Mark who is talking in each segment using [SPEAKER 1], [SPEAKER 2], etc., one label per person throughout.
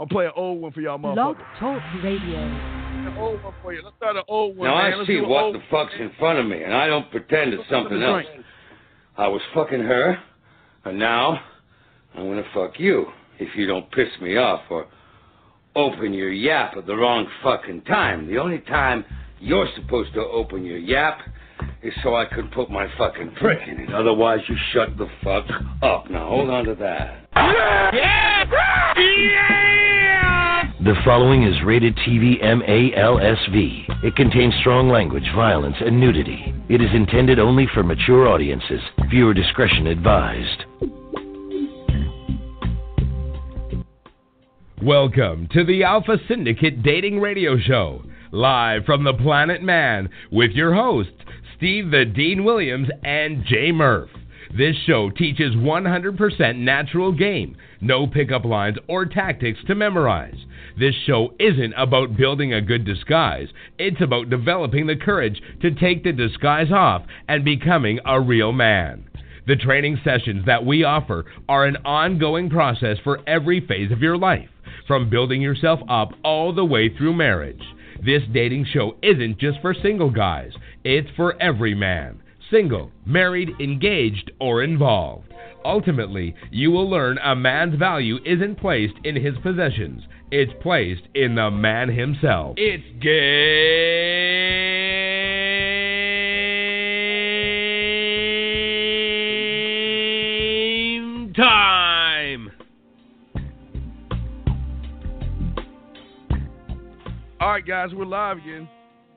[SPEAKER 1] I'll play an old one for y'all
[SPEAKER 2] Blog
[SPEAKER 1] motherfuckers.
[SPEAKER 2] Talk Radio.
[SPEAKER 1] An old one for you. Let's start an old one,
[SPEAKER 3] Now,
[SPEAKER 1] man.
[SPEAKER 3] I see what the fuck's in front of me, and I don't pretend it's something else. I was fucking her, and now I'm gonna fuck you if you don't piss me off or open your yap at the wrong fucking time. The only time you're supposed to open your yap is so I could put my fucking prick in it. Otherwise, you shut the fuck up. Now, hold on to that.
[SPEAKER 4] The following is rated TV MALSV. It contains strong language, violence, and nudity. It is intended only for mature audiences. Viewer discretion advised.
[SPEAKER 5] Welcome to the Alpha Syndicate Dating Radio Show, live from the Planet Man, with your hosts, Steve the Dean Williams and Jay Murph. This show teaches 100% natural game, no pickup lines or tactics to memorize. This show isn't about building a good disguise. It's about developing the courage to take the disguise off and becoming a real man. The training sessions that we offer are an ongoing process for every phase of your life, from building yourself up all the way through marriage. This dating show isn't just for single guys. It's for every man. Single, married, engaged, or involved. Ultimately, you will learn a man's value isn't placed in his possessions. It's placed in the man himself. It's game time!
[SPEAKER 1] All right, guys, we're live again.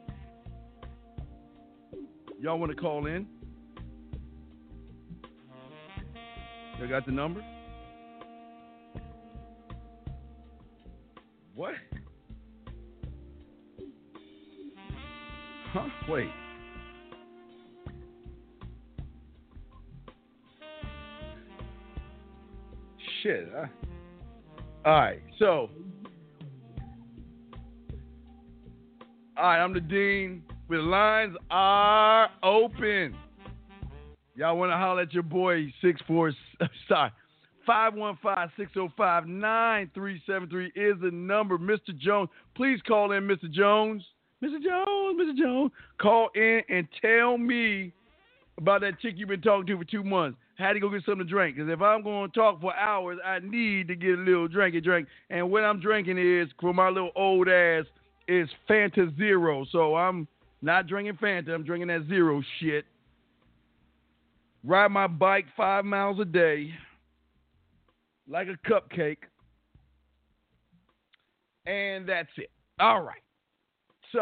[SPEAKER 1] Y'all want to call in? Y'all got the number? What? Huh? Wait. Shit. All right, so. All right, I'm the Dean. The lines are open. Y'all want to holler at your boy, 515-605-9373 is the number. Mr. Jones, please call in, Mr. Jones. Mr. Jones. Call in and tell me about that chick you've been talking to for 2 months. Had to go get something to drink. Because if I'm going to talk for hours, I need to get a little drink. And what I'm drinking is, for my little old ass, is Fanta Zero. So I'm not drinking Fanta. I'm drinking that Zero shit. Ride my bike 5 miles a day like a cupcake. And that's it. All right. So,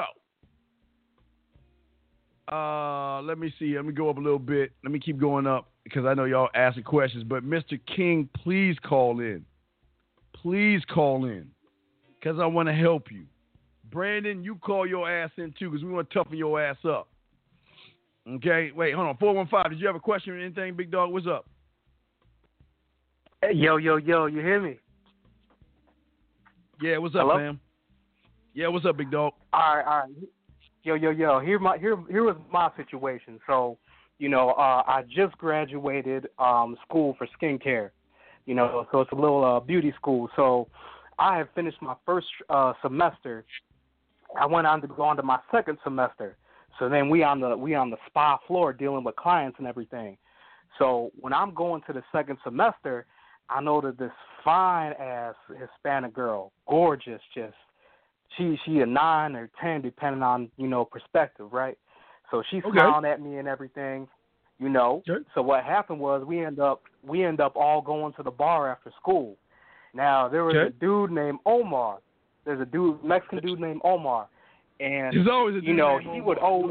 [SPEAKER 1] let me see. Let me go up a little bit. Let me keep going up because I know y'all asking questions. But Mr. King, please call in. Please call in because I want to help you. Brandon, you call your ass in too because we want to toughen your ass up. Okay? Wait, hold on. 415, did you have a question or anything, big dog? What's up?
[SPEAKER 6] Hey, yo, you hear me?
[SPEAKER 1] Yeah, what's up,
[SPEAKER 6] Hello?
[SPEAKER 1] fam? Yeah, what's up, big dog?
[SPEAKER 6] All right. Yo. Here was my situation. So, I just graduated school for skincare. So it's a little beauty school. So I have finished my first semester. I went on to go on to my second semester. So then we on the spa floor dealing with clients and everything. So when I'm going to the second semester, I know that this fine ass Hispanic girl, gorgeous, just she a 9 or 10 depending on perspective, right? So she's smiling at me and everything, Sure. So what happened was we end up all going to the bar after school. Now there was a dude named Omar. There's a Mexican dude named Omar. And
[SPEAKER 1] there's always a dude named
[SPEAKER 6] he
[SPEAKER 1] Omar.
[SPEAKER 6] would always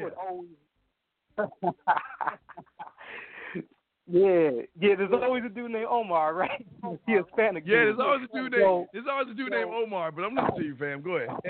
[SPEAKER 6] there's always a dude named Omar, right? He Hispanic.
[SPEAKER 1] Yeah, there's always a dude named Omar, but I'm listening to you, fam. Go ahead.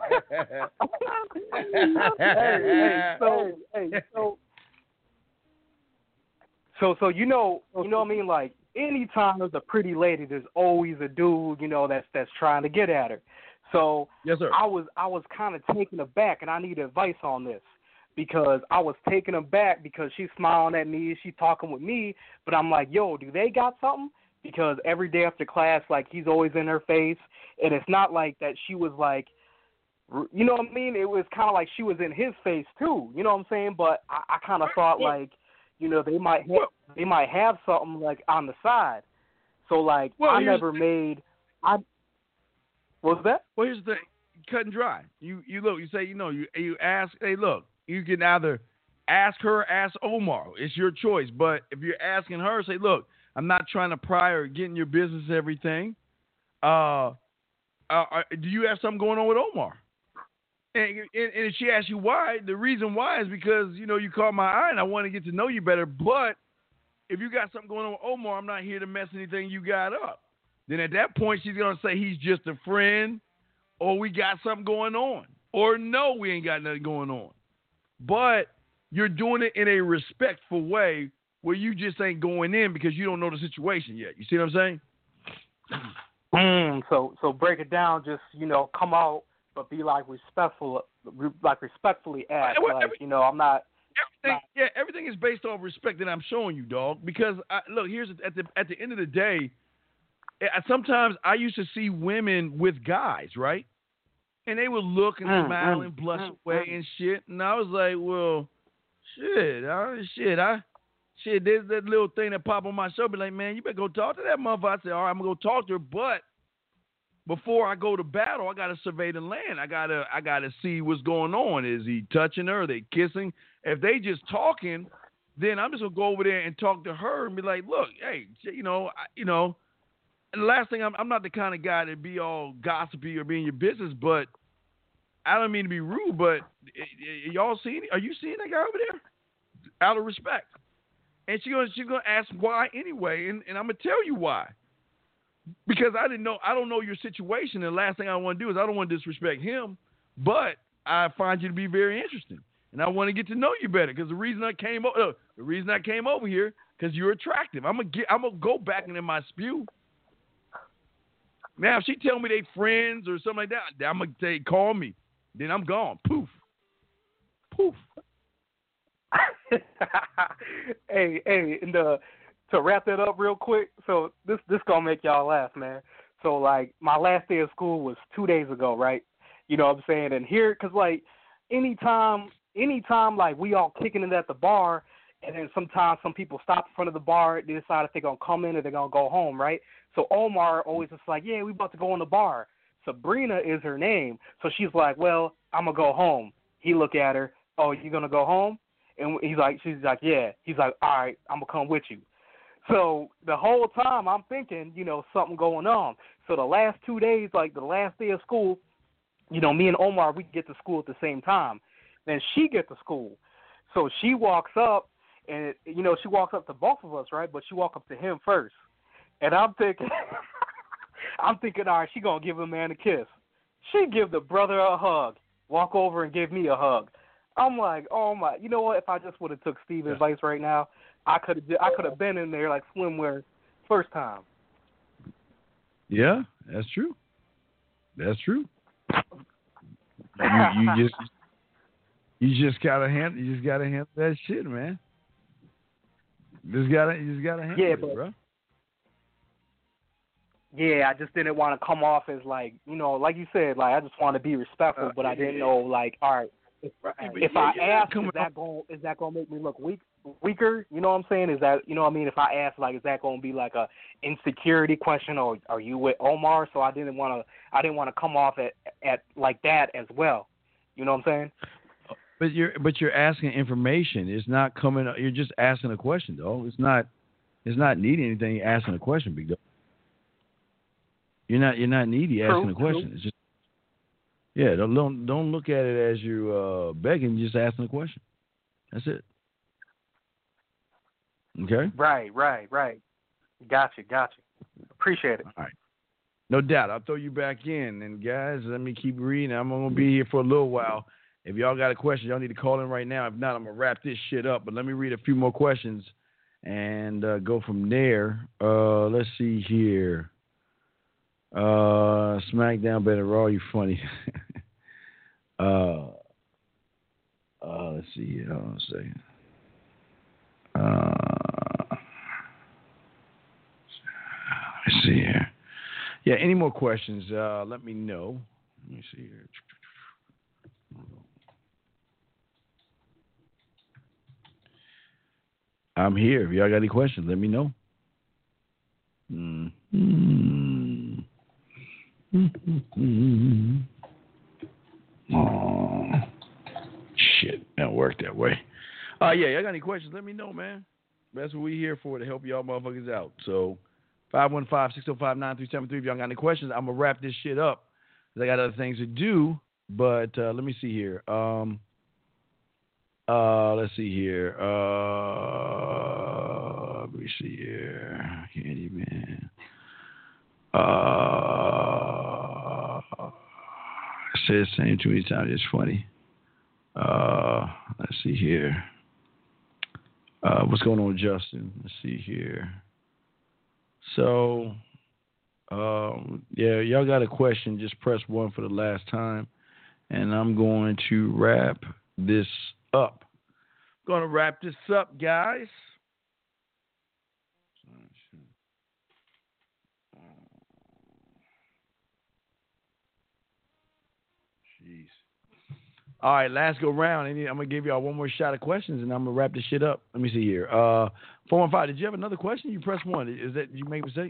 [SPEAKER 6] So what I mean, like anytime there's a pretty lady, there's always a dude, that's trying to get at her. So
[SPEAKER 1] yes, sir.
[SPEAKER 6] I was kind of taken aback, and I need advice on this because I was taken aback because she's smiling at me, she's talking with me, but I'm like, yo, do they got something? because every day after class, like, he's always in her face, and it's not like that she was like, you know what I mean? It was kind of like she was in his face too. You know what I'm saying? But I kind of thought like, you know, they might have something like on the side. So like, I never made. What was that?
[SPEAKER 1] Well, here's the thing: cut and dry. You look. You say, you know, you ask. Hey, look. You can either ask her, or ask Omar. It's your choice. But if you're asking her, say, look, I'm not trying to pry or get in your business. Everything. Do you have something going on with Omar? And if she asks you why, the reason why is because, you know, you caught my eye and I want to get to know you better. But if you got something going on with Omar, I'm not here to mess anything you got up. Then at that point, she's going to say he's just a friend, or we got something going on, or no, we ain't got nothing going on. But you're doing it in a respectful way where you just ain't going in because you don't know the situation yet. You see what I'm
[SPEAKER 6] saying? So break it down. Just, you know, come out. But be like respectfully ask. Like, you know, I'm not.
[SPEAKER 1] Everything is based on respect that I'm showing you, dog. Because look, here's at the end of the day, sometimes I used to see women with guys, right, and they would look and smile and blush away and shit, and I was like, well, shit, there's that little thing that pop on my shoulder, like, man, you better go talk to that motherfucker. I said, all right, I'm gonna go talk to her, but before I go to battle, I gotta survey the land. I gotta see what's going on. Is he touching her? Are they kissing? If they just talking, then I'm just gonna go over there and talk to her and be like, look, hey, you know. And the last thing, I'm not the kind of guy to be all gossipy or be in your business, but I don't mean to be rude, but y'all seeing? Are you seeing that guy over there? Out of respect, and she's gonna ask why anyway, and I'm gonna tell you why. Because I don't know your situation, and the last thing I want to do is I don't want to disrespect him, but I find you to be very interesting, and I want to get to know you better. Because the reason I came over here, because you're attractive. I'm gonna go back into my spew. Now, if she tell me they friends or something like that, I'm gonna say call me. Then I'm gone. Poof.
[SPEAKER 6] Hey, and to wrap that up real quick, so this gonna make y'all laugh, man. So like my last day of school was 2 days ago, right? You know what I'm saying? And here, cause like anytime like we all kicking it at the bar, and then sometimes some people stop in front of the bar, they decide if they're gonna come in or they're gonna go home, right? So Omar always just like, yeah, we about to go in the bar. Sabrina is her name, so she's like, well, I'm gonna go home. He look at her, oh, you gonna go home? And she's like, yeah. He's like, all right, I'm gonna come with you. So the whole time I'm thinking, you know, something going on. So the last 2 days, like the last day of school, you know, me and Omar, we get to school at the same time. Then she gets to school. So she walks up, and, you know, she walks up to both of us, right? But she walks up to him first. And I'm thinking, all right, she going to give a man a kiss. She give the brother a hug, walk over and give me a hug. I'm like, oh, my. You know what? If I just would have took Steve's advice right now, I could have been in there like swimwear first time.
[SPEAKER 1] Yeah, that's true. That's true. You just gotta handle that shit, man. You just gotta handle it, bro.
[SPEAKER 6] Yeah, I just didn't want to come off as like, you know, like you said, like I just want to be respectful, but I didn't know, like, all right, if I ask, is that gonna make me look weaker? You know what I'm saying? Is that, you know what I mean? If I ask, like, is that gonna be like a insecurity question, or are you with Omar? So I didn't want to come off at like that as well. You know what I'm saying?
[SPEAKER 1] But you're asking information. It's not coming. You're just asking a question, though. It's not needing anything. You're asking a question, big dog. You're not needy asking a question. It's just, yeah. Don't look at it as you begging. Just asking a question. That's it. Okay.
[SPEAKER 6] Right. Gotcha. Appreciate it.
[SPEAKER 1] All right. No doubt. I'll throw you back in. And guys, let me keep reading. I'm gonna be here for a little while. If y'all got a question, y'all need to call in right now. If not, I'm going to wrap this shit up. But let me read a few more questions and go from there. Let's see here. SmackDown better Raw, you funny. Let's see here. Hold on a second. more questions, let me know. Let me see here. I'm here. If y'all got any questions, let me know. Oh, shit. That don't work that way. Yeah, y'all got any questions, let me know, man. That's what we're here for, to help y'all motherfuckers out. So, 515-605-9373. If y'all got any questions, I'm going to wrap this shit up. I got other things to do, but let me see here. Let's see here. Let me see here. Candyman. I said the same too many times. It's funny. Let's see here. What's going on, Justin? Let's see here. So, yeah, y'all got a question, just press 1 for the last time. And I'm going to wrap this up. Going to wrap this up, guys. Jeez. All right, last go round. I'm going to give y'all one more shot of questions, and I'm going to wrap this shit up. Let me see here. 415, did you have another question? You press 1. Is that you made a mistake?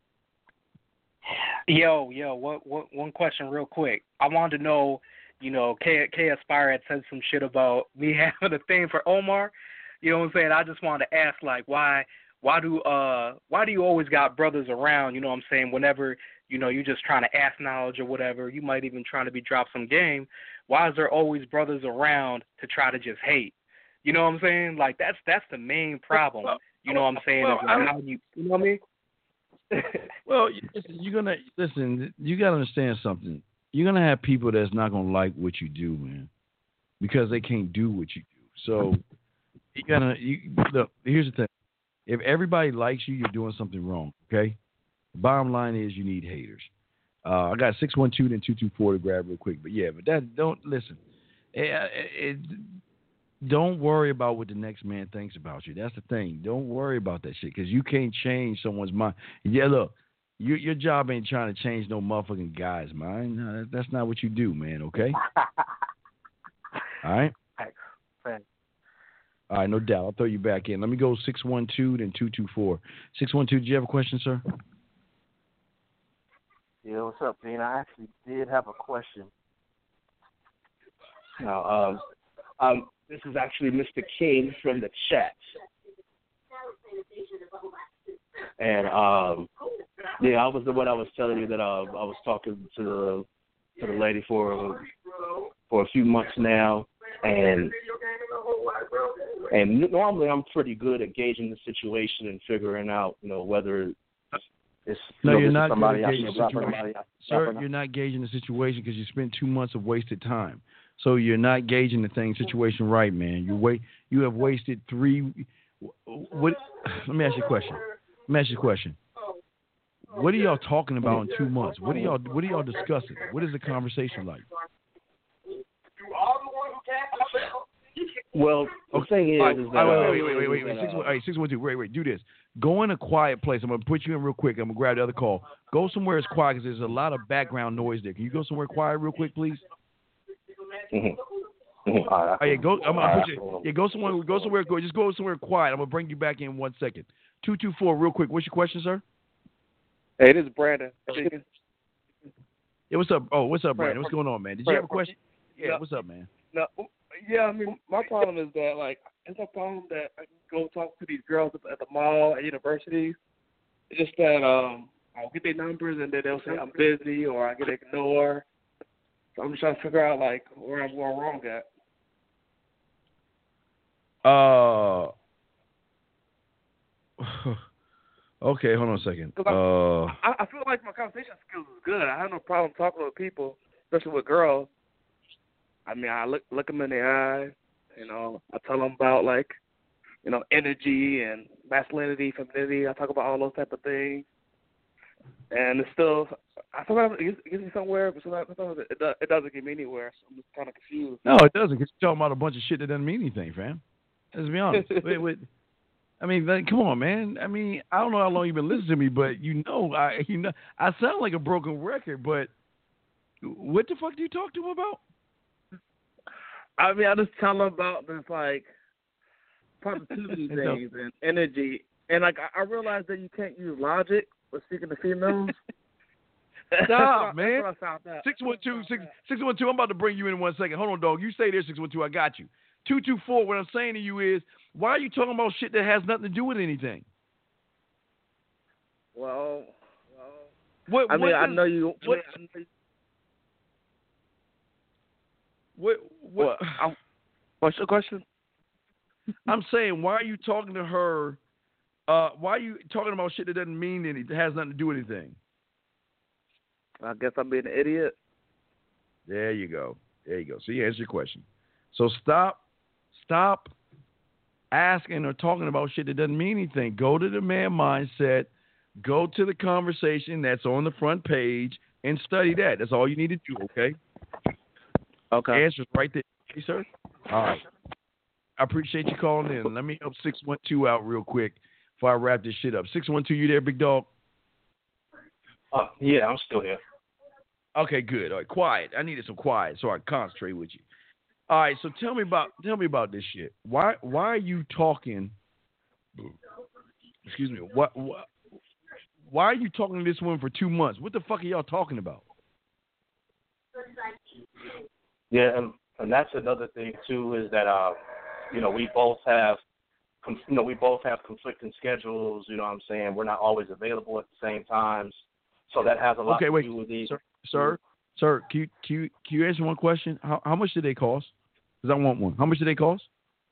[SPEAKER 6] Yo, one question real quick. I wanted to know, K Aspire had said some shit about me having a thing for Omar. You know what I'm saying? I just wanted to ask, like, why do you always got brothers around, you know what I'm saying, whenever, you're just trying to ask knowledge or whatever, you might even trying to drop some game. Why is there always brothers around to try to just hate? You know what I'm saying? Like, that's the main problem. You know what I'm saying? You know what I mean?
[SPEAKER 1] Well, you got to understand something. You're going to have people that's not going to like what you do, man, because they can't do what you do. So look, here's the thing. If everybody likes you, you're doing something wrong, okay? The bottom line is you need haters. I got 612 and 224 to grab real quick. But, yeah, don't listen. Don't worry about what the next man thinks about you. That's the thing. Don't worry about that shit because you can't change someone's mind. Yeah, look, your job ain't trying to change no motherfucking guy's mind. No, that's not what you do, man, okay? All right?
[SPEAKER 6] Thanks.
[SPEAKER 1] All right, no doubt. I'll throw you back in. Let me go 612 then 224. 612, do you have a question, sir?
[SPEAKER 2] Yeah, what's up, Dean? I actually did have a question. Now, this is actually Mr. King from the chat. And yeah, I was the one I was telling you that I was talking to the lady for a few months now, and normally I'm pretty good at gauging the situation and figuring out, whether it's
[SPEAKER 1] you're not somebody gauging the situation. Sir, you're not gauging the situation because you spent 2 months of wasted time. So you're not gauging the situation right, man. You have wasted 3. What? Let me ask you a question. What are y'all talking about in 2 months? What are y'all discussing? What is the conversation like?
[SPEAKER 2] Well, the thing is,
[SPEAKER 1] wait. 612. Wait. Do this. Go in a quiet place. I'm gonna put you in real quick. I'm gonna grab the other call. Go somewhere it's quiet because there's a lot of background noise there. Can you go somewhere quiet real quick, please?
[SPEAKER 2] All right.
[SPEAKER 1] Go somewhere. Just go somewhere quiet. I'm gonna bring you back in 1 second. 224, real quick. What's your question, sir?
[SPEAKER 7] Hey, this is Brandon.
[SPEAKER 1] Yeah, what's up? Oh, what's up, Brandon? What's going on, man? Did you have a question? Yeah, what's up, man?
[SPEAKER 7] No, yeah. I mean, my problem is that it's a problem that I can go talk to these girls at the mall at universities. It's just that I'll get their numbers and then they'll say I'm busy or I get ignored. So I'm just trying to figure out where I'm going wrong at.
[SPEAKER 1] Okay, hold on a second.
[SPEAKER 7] I feel like my conversation skills is good. I have no problem talking with people, especially with girls. I mean, I look them in the eye, I tell them about energy and masculinity, femininity. I talk about all those type of things, and it's still, sometimes it gets me somewhere, but sometimes it doesn't get me anywhere. So I'm just kind of confused.
[SPEAKER 1] No, it doesn't. Because you're talking about a bunch of shit that doesn't mean anything, fam. Let's be honest. I mean, come on, man. I mean, I don't know how long you've been listening to me, but I sound like a broken record. But what the fuck do you talk to him about?
[SPEAKER 7] I mean, I just tell him about this like positivity things and energy, and like I realize that you can't use logic when speaking to females.
[SPEAKER 1] Stop, man. 612. I'm about to bring you in 1 second. Hold on, dog. You stay there, 612. I got you. 224. What I'm saying to you is, why are you talking about shit that has nothing to do with anything?
[SPEAKER 7] Well,
[SPEAKER 1] what?
[SPEAKER 7] I mean, I know you. What's your question?
[SPEAKER 1] I'm saying, why are you talking to her? Why are you talking about shit that doesn't mean anything? That has nothing to do with anything?
[SPEAKER 7] I guess I'm being an idiot.
[SPEAKER 1] There you go. So you answered your question. So stop asking or talking about shit that doesn't mean anything. Go to the man mindset. Go to the conversation that's on the front page and study that. That's all you need to do, okay?
[SPEAKER 7] Okay.
[SPEAKER 1] Answer's right there. Okay, sir? All right. I appreciate you calling in. Let me help 612 out real quick before I wrap this shit up. 612, you there, big dog?
[SPEAKER 2] Yeah, I'm still here.
[SPEAKER 1] Okay, good. All right, quiet. I needed some quiet so I can concentrate with you. All right, so tell me about this shit. Why are you talking? Excuse me. Why are you talking to this woman for 2 months? What the fuck are y'all talking about?
[SPEAKER 2] Yeah, and that's another thing too is that we both have conflicting schedules. You know what I'm saying? We're not always available at the same times, so that has a lot to do with these.
[SPEAKER 1] Sir, can you answer one question? How much did they cost? Because I want one. How much did they cost?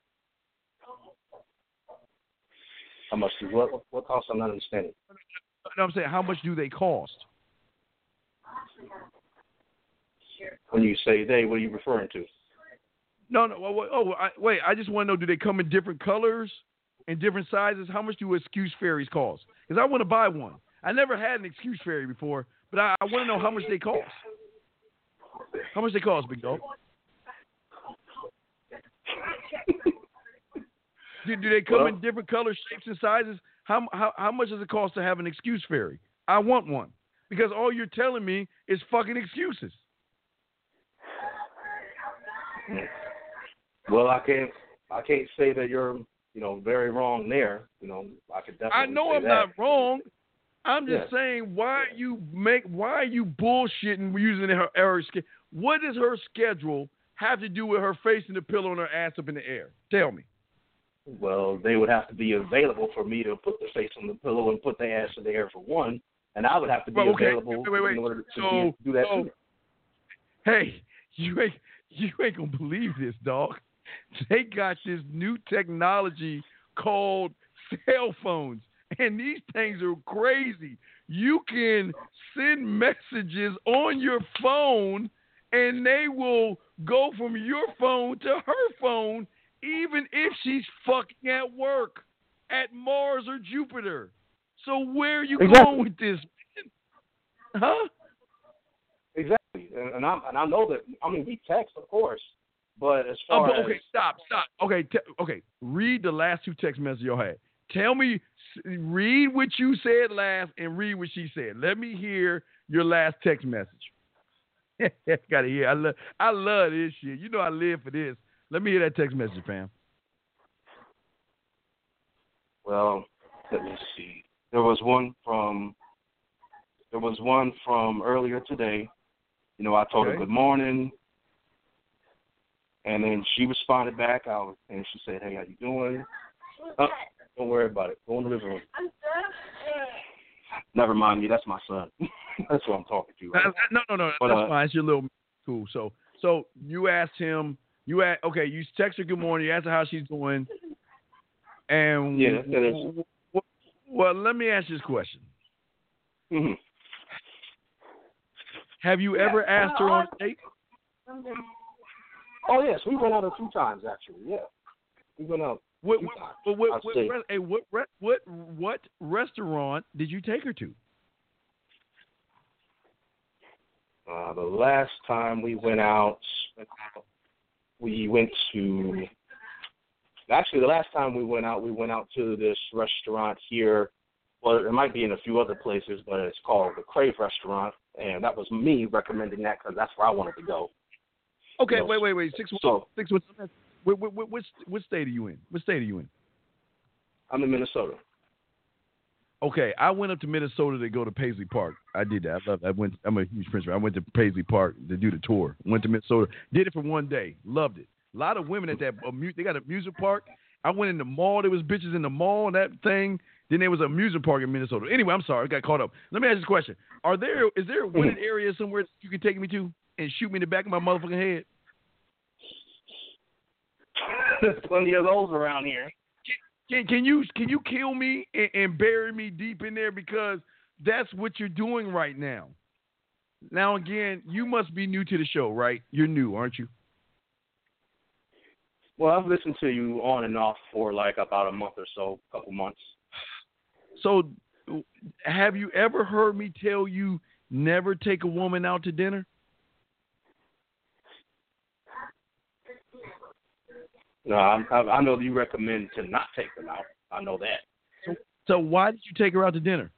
[SPEAKER 2] How much? What cost? I'm not understanding.
[SPEAKER 1] No, I'm saying, how much do they cost?
[SPEAKER 2] When you say they, what are you referring to?
[SPEAKER 1] No. Wait. I just want to know, do they come in different colors and different sizes? How much do excuse fairies cost? Because I want to buy one. I never had an excuse fairy before, but I want to know how much they cost. How much they cost, big dog? Do they come in different colors, shapes, and sizes? How much does it cost to have an excuse fairy? I want one. Because all you're telling me is fucking excuses.
[SPEAKER 2] Well, I can't say that you're, very wrong there. I could definitely.
[SPEAKER 1] I know I'm not wrong. I'm just saying, why are you bullshitting using her schedule? What does her schedule have to do with her facing the pillow and her ass up in the air? Tell me.
[SPEAKER 2] Well, they would have to be available for me to put the face on the pillow and put the ass in the air for one, and I would have to be available in order to do that too.
[SPEAKER 1] Hey, you ain't gonna believe this, dog. They got this new technology called cell phones, and these things are crazy. You can send messages on your phone, and they will go from your phone to her phone, even if she's fucking at work at Mars or Jupiter. So where are you going with this, man? Huh?
[SPEAKER 2] Exactly, and I know that. I mean, we text, of course, but as far as
[SPEAKER 1] stop. Okay, read the last two text messages you had. Tell me, read what you said last and read what she said. Let me hear your last text message. Gotta hear. I love this shit. You know I live for this. Let me hear that text message, fam.
[SPEAKER 2] Well, let me see. There was one from earlier today. I told her good morning, and then she responded back. And she said, "Hey, how you doing?" Don't worry about it. Go in the living room. Never mind me. That's my son. That's what I'm talking to. Right?
[SPEAKER 1] No. But, that's fine. It's your little cool. So you asked him. You text her good morning. You asked her how she's doing. And well, let me ask you this question.
[SPEAKER 2] Mm-hmm.
[SPEAKER 1] Have you ever asked her on a date?
[SPEAKER 2] Oh yes, we went out a few times actually. Yeah, we went out.
[SPEAKER 1] What restaurant did you take her to?
[SPEAKER 2] The last time we went out, we went to Actually, the last time we went out to this restaurant here. Well, it might be in a few other places, but it's called the Crave Restaurant, and that was me recommending that because that's where I wanted to go.
[SPEAKER 1] Okay,
[SPEAKER 2] you know,
[SPEAKER 1] wait. What state are you in? What state are you in?
[SPEAKER 2] I'm in Minnesota.
[SPEAKER 1] Okay, I went up to Minnesota to go to Paisley Park. I did that. I love that. I'm a huge Prince fan. I went to Paisley Park to do the tour. Went to Minnesota. Did it for one day. Loved it. A lot of women at that. They got a music park. I went in the mall. There was bitches in the mall and that thing. Then there was a music park in Minnesota. Anyway, I'm sorry. I got caught up. Let me ask this question. Is there a wooded area somewhere that you can take me to and shoot me in the back of my motherfucking head?
[SPEAKER 2] There's plenty of those around here.
[SPEAKER 1] Can you kill me and bury me deep in there, because that's what you're doing right now. Now again, you must be new to the show, right? You're new, aren't you?
[SPEAKER 2] Well, I've listened to you on and off for like about a month or so, a couple months.
[SPEAKER 1] So, have you ever heard me tell you never take a woman out to dinner?
[SPEAKER 2] No, I know that you recommend to not take them out. I know that.
[SPEAKER 1] So why did you take her out to dinner?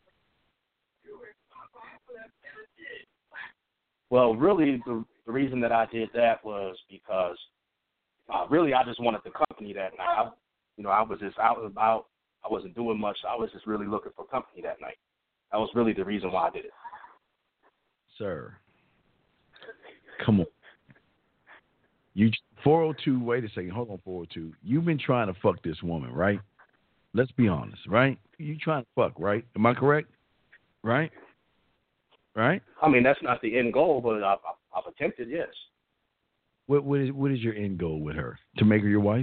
[SPEAKER 2] Well, really, the reason that I did that was because really I just wanted the company that night. I was just out and about. I wasn't doing much. I was just really looking for company that night. That was really the reason why I did it.
[SPEAKER 1] Sir, come on. You 402, wait a second. Hold on, 402. You've been trying to fuck this woman, right? Let's be honest, right? You trying to fuck, right? Am I correct? Right? Right?
[SPEAKER 2] I mean, that's not the end goal, but I've attempted, yes.
[SPEAKER 1] What is your end goal with her? To make her your wife?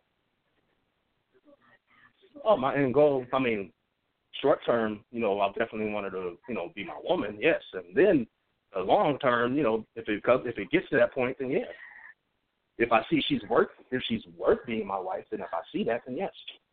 [SPEAKER 2] Oh, my end goal, I mean, short term, I definitely wanted to, be my woman, yes. And then the long term, if it gets to that point, then yes. If I see she's worth being my wife, then if I see that, then yes.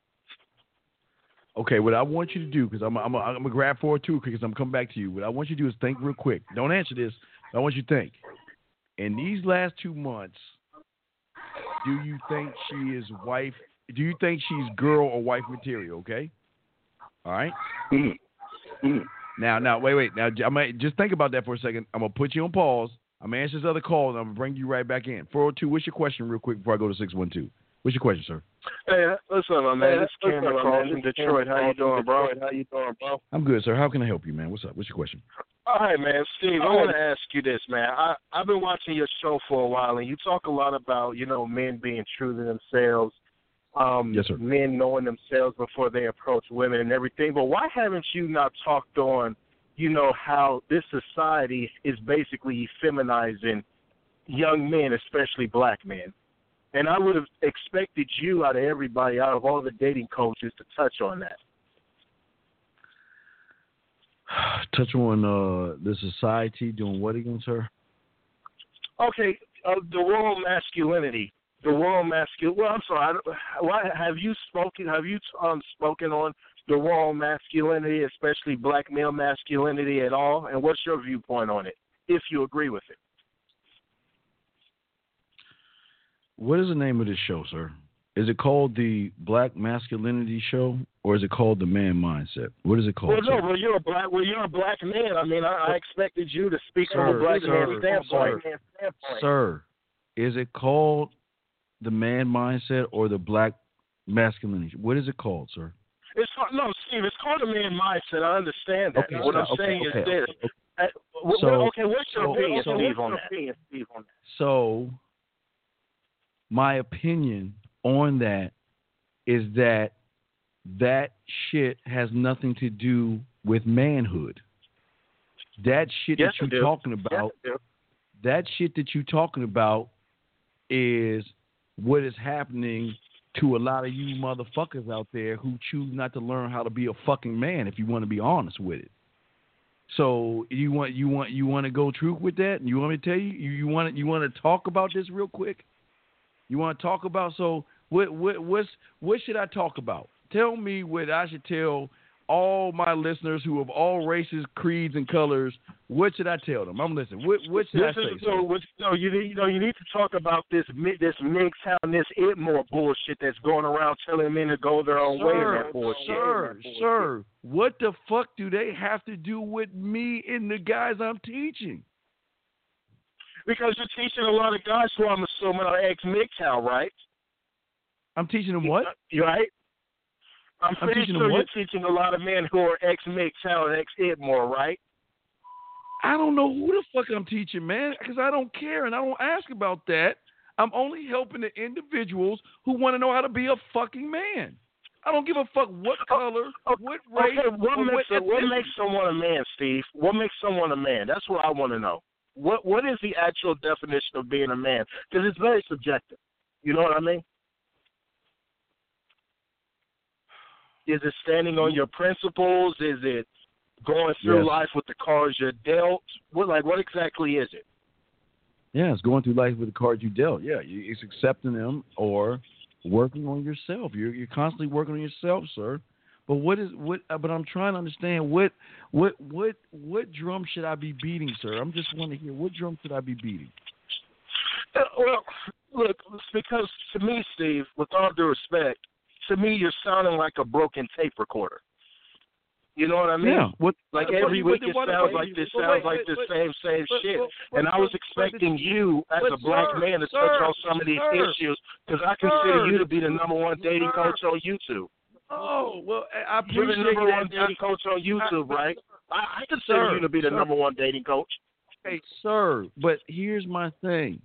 [SPEAKER 1] Okay, what I want you to do, because I'm gonna grab 402 because I'm coming back to you. What I want you to do is think real quick. Don't answer this. I want you to think. In these last 2 months, do you think she is wife? Do you think she's girl or wife material? Okay. All right.
[SPEAKER 2] Mm-hmm. Mm-hmm.
[SPEAKER 1] Now, wait. Now, I might just think about that for a second. I'm gonna put you on pause. I'm gonna answer this other call, and I'm gonna bring you right back in. 402. What's your question, real quick, before I go to 612? What's your question, sir?
[SPEAKER 8] Hey, listen, my man. This is Cameron Cross in Detroit. How you doing, bro?
[SPEAKER 1] I'm good, sir. How can I help you, man? What's up? What's your question?
[SPEAKER 8] All right, man. Steve, I want to ask you this, man. I've been watching your show for a while, and you talk a lot about, men being true to themselves.
[SPEAKER 1] Yes, sir.
[SPEAKER 8] Men knowing themselves before they approach women and everything. But why haven't you not talked on, how this society is basically feminizing young men, especially black men? And I would have expected you, out of everybody, out of all the dating coaches, to touch on that.
[SPEAKER 1] Touch on the society doing what again, sir?
[SPEAKER 8] Okay, the world masculinity. Well, I'm sorry. Why have you spoken? Have you spoken on the raw masculinity, especially black male masculinity, at all? And what's your viewpoint on it, if you agree with it?
[SPEAKER 1] What is the name of this show, sir? Is it called the Black Masculinity Show, or is it called the Man Mindset? What is it called?
[SPEAKER 8] Well, no. You're a black man. I mean, I expected you to speak from a black man standpoint.
[SPEAKER 1] Sir, is it called the Man Mindset or the Black Masculinity? What is it called, sir?
[SPEAKER 8] Steve, it's called a Man Mindset. I understand that.
[SPEAKER 1] Okay,
[SPEAKER 8] what I'm saying is this. What's your opinion, Steve, on that?
[SPEAKER 1] So, my opinion on that is that shit has nothing to do with manhood. That shit that you're talking about, that shit that you're talking about is what is happening to a lot of you motherfuckers out there who choose not to learn how to be a fucking man, if you want to be honest with it. So you want to go truth with that? You want me to tell you? You want to talk about this real quick? You want to talk about, so what should I talk about? Tell me what I should tell all my listeners who of all races, creeds, and colors, what should I tell them? I'm listening. What should I say?
[SPEAKER 8] You need to talk about this MGTOW, this Itmore bullshit that's going around telling men to go their own way in that bullshit.
[SPEAKER 1] Sir, what the fuck do they have to do with me and the guys I'm teaching?
[SPEAKER 8] Because you're teaching a lot of guys who I'm assuming are ex-MGTOW, right?
[SPEAKER 1] I'm teaching them what?
[SPEAKER 8] Right? I'm pretty sure you're
[SPEAKER 1] what?
[SPEAKER 8] teaching a lot of men who are ex-MGTOW and ex-Itmore, right?
[SPEAKER 1] I don't know who the fuck I'm teaching, man, because I don't care and I don't ask about that. I'm only helping the individuals who want to know how to be a fucking man. I don't give a fuck what color, what race.
[SPEAKER 8] Okay, what makes someone a man, Steve? What makes someone a man? That's what I want to know. What is the actual definition of being a man? Because it's very subjective. You know what I mean? Is it standing on your principles? Is it going through life with the cards you're dealt? What exactly is it?
[SPEAKER 1] Yeah, it's going through life with the cards you dealt. Yeah, it's accepting them or working on yourself. You're constantly working on yourself, sir. But But I'm trying to understand what drum should I be beating, sir? I'm just wanting to hear what drum should I be beating.
[SPEAKER 8] Well, look, because to me, Steve, with all due respect, to me you're sounding like a broken tape recorder. You know what I mean?
[SPEAKER 1] Yeah.
[SPEAKER 8] Every week it sounds like this same shit. And I was expecting you, as a black man, to touch on some of these issues, because I consider you to be the number one dating coach on YouTube.
[SPEAKER 1] Oh, well, I appreciate that.
[SPEAKER 8] You're the number one dating coach on YouTube, right? I consider you to be the number one dating coach.
[SPEAKER 1] Hey, sir, but here's my thing.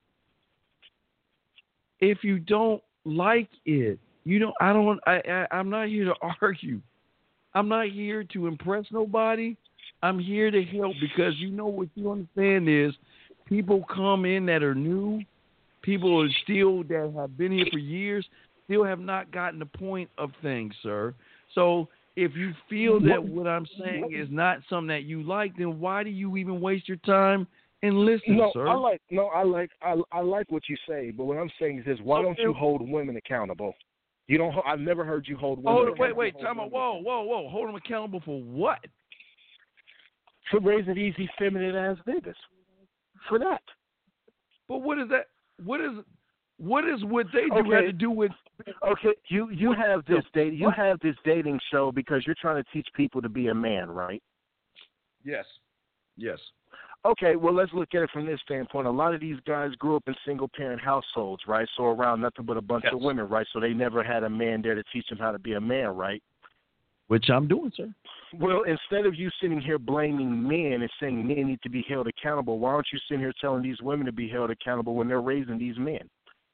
[SPEAKER 1] If you don't like it, I'm not here to argue. I'm not here to impress nobody. I'm here to help, because what you understand is people come in that are new. People that have been here for years still have not gotten the point of things, sir. So if you feel that what I'm saying is not something that you like, then why do you even waste your time and listen, sir?
[SPEAKER 8] I like what you say, but what I'm saying is this: why don't you hold women accountable? You don't. I've never heard you hold women accountable.
[SPEAKER 1] Wait, time out. Whoa. Hold them accountable for what?
[SPEAKER 8] For raising easy, feminine ass niggas. For that.
[SPEAKER 1] But what is that? What is what they do have to do with?
[SPEAKER 8] Okay, you have this dating show because you're trying to teach people to be a man, right?
[SPEAKER 1] Yes.
[SPEAKER 8] Okay, well, let's look at it from this standpoint. A lot of these guys grew up in single-parent households, right? So around nothing but a bunch of women, right? So they never had a man there to teach them how to be a man, right?
[SPEAKER 1] Which I'm doing, sir.
[SPEAKER 8] Well, instead of you sitting here blaming men and saying men need to be held accountable, why aren't you sitting here telling these women to be held accountable when they're raising these men?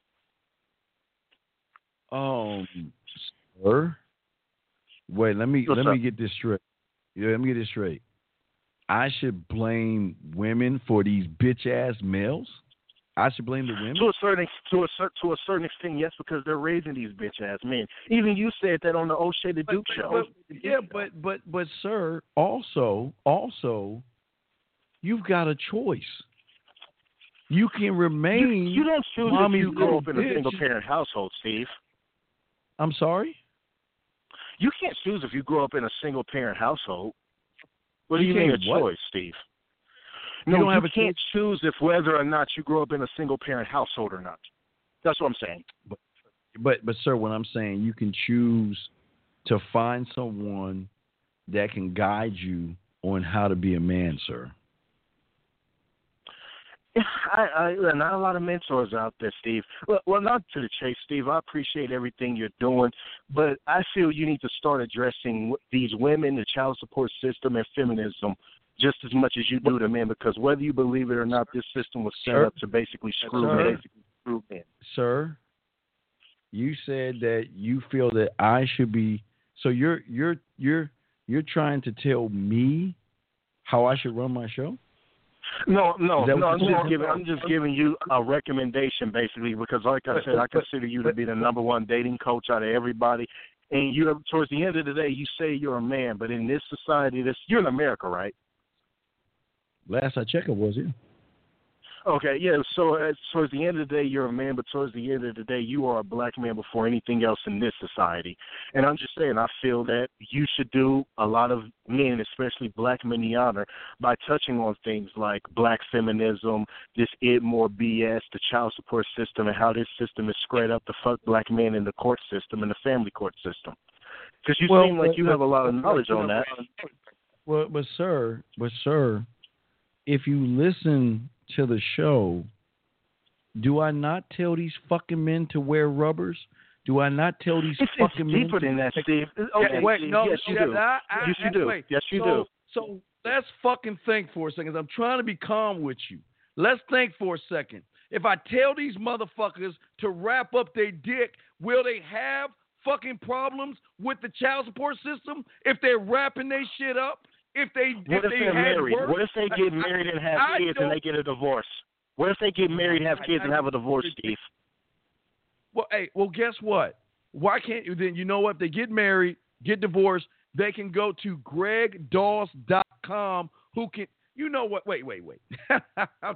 [SPEAKER 1] Sir? Wait, let me get this straight. Yeah, let me get this straight. I should blame women for these bitch ass males? I should blame the women?
[SPEAKER 8] To a certain extent, yes, because they're raising these bitch ass men. Even you said that on the O'Shea the Duke show.
[SPEAKER 1] But sir, also, you've got a choice. You can remain.
[SPEAKER 8] You don't choose if you grow up in a single parent household, Steve.
[SPEAKER 1] I'm sorry?
[SPEAKER 8] You can't choose if you grow up in a single parent household. What do you mean a choice, Steve? No, you can't choose if whether or not you grow up in a single parent household or not. That's what I'm saying.
[SPEAKER 1] But sir, what I'm saying, you can choose to find someone that can guide you on how to be a man, sir.
[SPEAKER 8] Not a lot of mentors out there, Steve. Well, not to the chase, Steve. I appreciate everything you're doing, but I feel you need to start addressing these women, the child support system, and feminism just as much as you do the men, because whether you believe it or not, this system was set up to basically screw men.
[SPEAKER 1] Sir, you said that you feel that I should be. So you're trying to tell me how I should run my show?
[SPEAKER 8] No. I'm just giving you a recommendation, basically, because, like I said, I consider you to be the number one dating coach out of everybody. And towards the end of the day, you say you're a man, but in this society, you're in America, right?
[SPEAKER 1] Last I checked, it was, yeah.
[SPEAKER 8] Okay, yeah. So towards the end of the day, you're a man, but towards the end of the day, you are a black man before anything else in this society. And I'm just saying, I feel that you should do a lot of men, especially black men, the honor by touching on things like black feminism, this more BS, the child support system, and how this system is spread up to fuck black men in the court system and the family court system. Because you seem like you have a lot of knowledge on that.
[SPEAKER 1] But sir, if you listen to the show, do I not tell these fucking men to wear rubbers? Do I not tell these fucking men?
[SPEAKER 8] It's deeper than that, Steve. Okay,
[SPEAKER 1] wait,
[SPEAKER 8] Steve,
[SPEAKER 1] no,
[SPEAKER 8] yes, you do. Yes, you do.
[SPEAKER 1] Wait.
[SPEAKER 8] Yes, you do.
[SPEAKER 1] So let's fucking think for a second. I'm trying to be calm with you. Let's think for a second. If I tell these motherfuckers to wrap up their dick, will they have fucking problems with the child support system if they're wrapping their shit up? If they're married?
[SPEAKER 8] Work? What if they get married and have kids and they get a divorce? What if they get married, have kids, and have a divorce, Steve?
[SPEAKER 1] Well, guess what? Why can't you then? You know what? If they get married, get divorced, they can go to gregdoss.com. Who can? You know what? Wait. I'm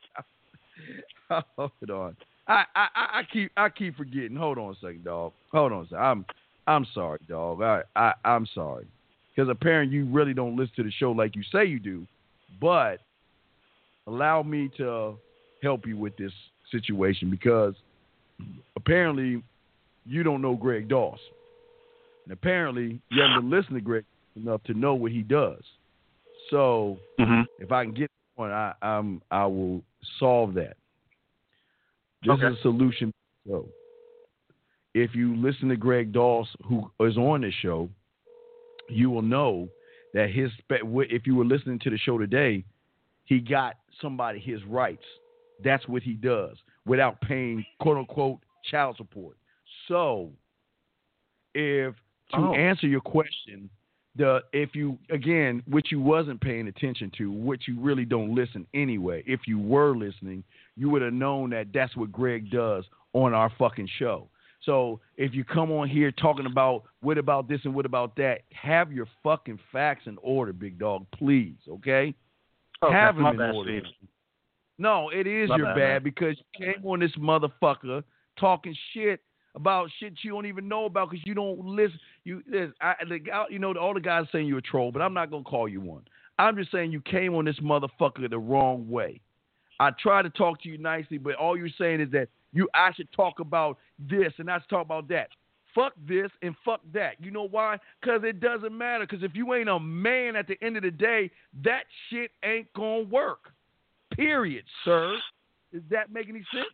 [SPEAKER 1] sorry. Hold on. I keep forgetting. Hold on a second, dog. Hold on a second. I'm sorry, dog. I'm sorry. Because apparently you really don't listen to the show like you say you do. But allow me to help you with this situation because apparently you don't know Greg Doss. And apparently you haven't been listening to Greg enough to know what he does. So if I can get one, I will solve that. This is a solution. So if you listen to Greg Doss, who is on this show, you will know that if you were listening to the show today, he got somebody his rights. That's what he does without paying, quote unquote, child support. So to answer your question, which you wasn't paying attention to, which you really don't listen anyway. If you were listening, you would have known that that's what Greg does on our fucking show. So if you come on here talking about what about this and what about that, have your fucking facts in order, big dog, please, okay? Have them in order. Steve. No, it is your bad because you came on this motherfucker talking shit about shit you don't even know about because you don't listen. All the guys saying you're a troll, but I'm not going to call you one. I'm just saying you came on this motherfucker the wrong way. I try to talk to you nicely, but all you're saying is that I should talk about this and I should talk about that. Fuck this and fuck that. You know why? Because it doesn't matter. Because if you ain't a man at the end of the day, that shit ain't going to work. Period, sir. Does that make any sense?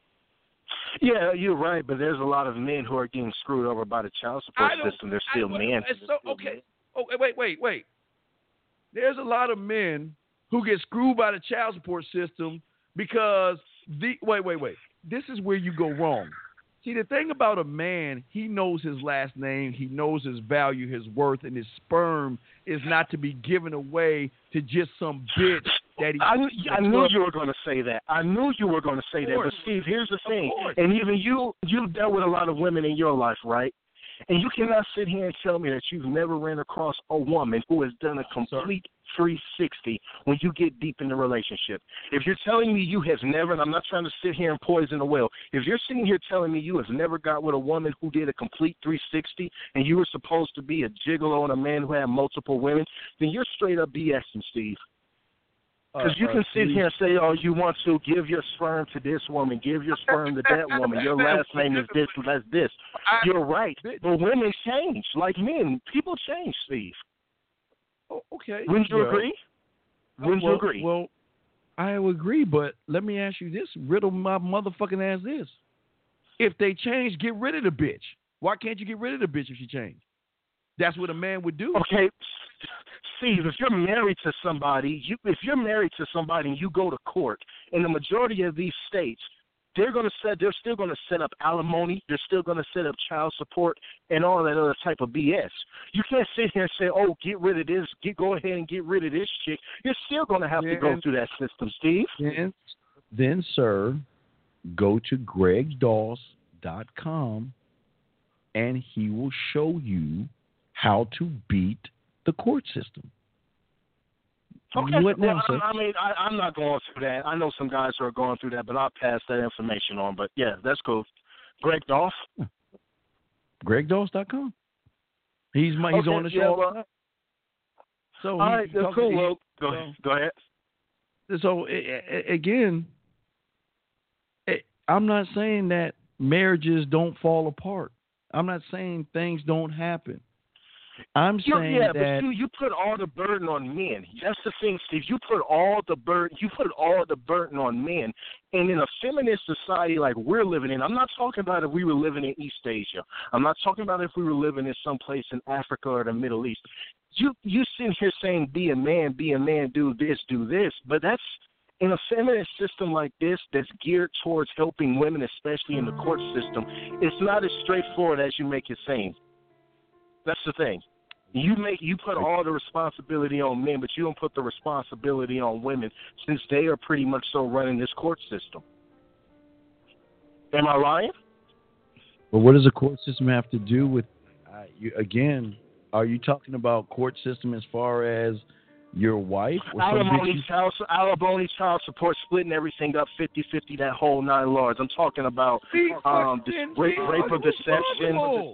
[SPEAKER 8] Yeah, you're right, but there's a lot of men who are getting screwed over by the child support system. They're still men.
[SPEAKER 1] Okay. Oh, wait. There's a lot of men who get screwed by the child support system because wait. This is where you go wrong. See, the thing about a man, he knows his last name, he knows his value, his worth, and his sperm is not to be given away to just some bitch that he...
[SPEAKER 8] I knew you were going to say that. But Steve, here's the thing. And even you've dealt with a lot of women in your life, right? And you cannot sit here and tell me that you've never ran across a woman who has done a complete 360 when you get deep in the relationship. If you're telling me you have never, and I'm not trying to sit here and poison the well, if you're sitting here telling me you have never got with a woman who did a complete 360 and you were supposed to be a gigolo and a man who had multiple women, then you're straight up BSing, Steve. Because you can sit here and say, oh, you want to give your sperm to this woman, give your sperm to that woman, your last name is this, that's this. You're right. But women change. Like men, people change, Steve.
[SPEAKER 1] Oh, okay.
[SPEAKER 8] Wouldn't you agree? Wouldn't you agree?
[SPEAKER 1] Well, I would agree, but let me ask you this. Riddle my motherfucking ass this. If they change, get rid of the bitch. Why can't you get rid of the bitch if she changed? That's what a man would do.
[SPEAKER 8] Okay. Steve, if you're married to somebody and you go to court, in the majority of these states, they're still going to set up alimony, they're still going to set up child support and all that other type of BS. You can't sit here and say, oh, get rid of this, go ahead and get rid of this chick. You're still going to have to go through that system, Steve.
[SPEAKER 1] Then, sir, go to gregdoss.com and he will show you how to beat the court system.
[SPEAKER 8] Okay.
[SPEAKER 9] What now, sir?
[SPEAKER 8] I'm not going through that. I know some guys who are going through that, but I'll pass that information on. But yeah, that's cool. Greg Dolph.
[SPEAKER 1] GregDolph.com. He's on the show.
[SPEAKER 8] Yeah,
[SPEAKER 1] so
[SPEAKER 8] all right, that's cool. Well, go ahead.
[SPEAKER 1] So again, I'm not saying that marriages don't fall apart. I'm not saying things don't happen. I'm saying that.
[SPEAKER 8] Yeah, but you put all the burden on men. That's the thing, Steve. You put all the burden on men. And in a feminist society like we're living in, I'm not talking about if we were living in East Asia. I'm not talking about if we were living in some place in Africa or the Middle East. You sitting here saying be a man, do this, but that's in a feminist system like this that's geared towards helping women, especially in the court system. It's not as straightforward as you make it seem. That's the thing. You put all the responsibility on men, but you don't put the responsibility on women, since they are pretty much so running this court system. Am I lying?
[SPEAKER 1] But what does a court system have to do with? Again, are you talking about court system as far as your wife?
[SPEAKER 8] Alimony, child support, splitting everything up 50-50, that whole 9 yards. I'm talking about rape of deception,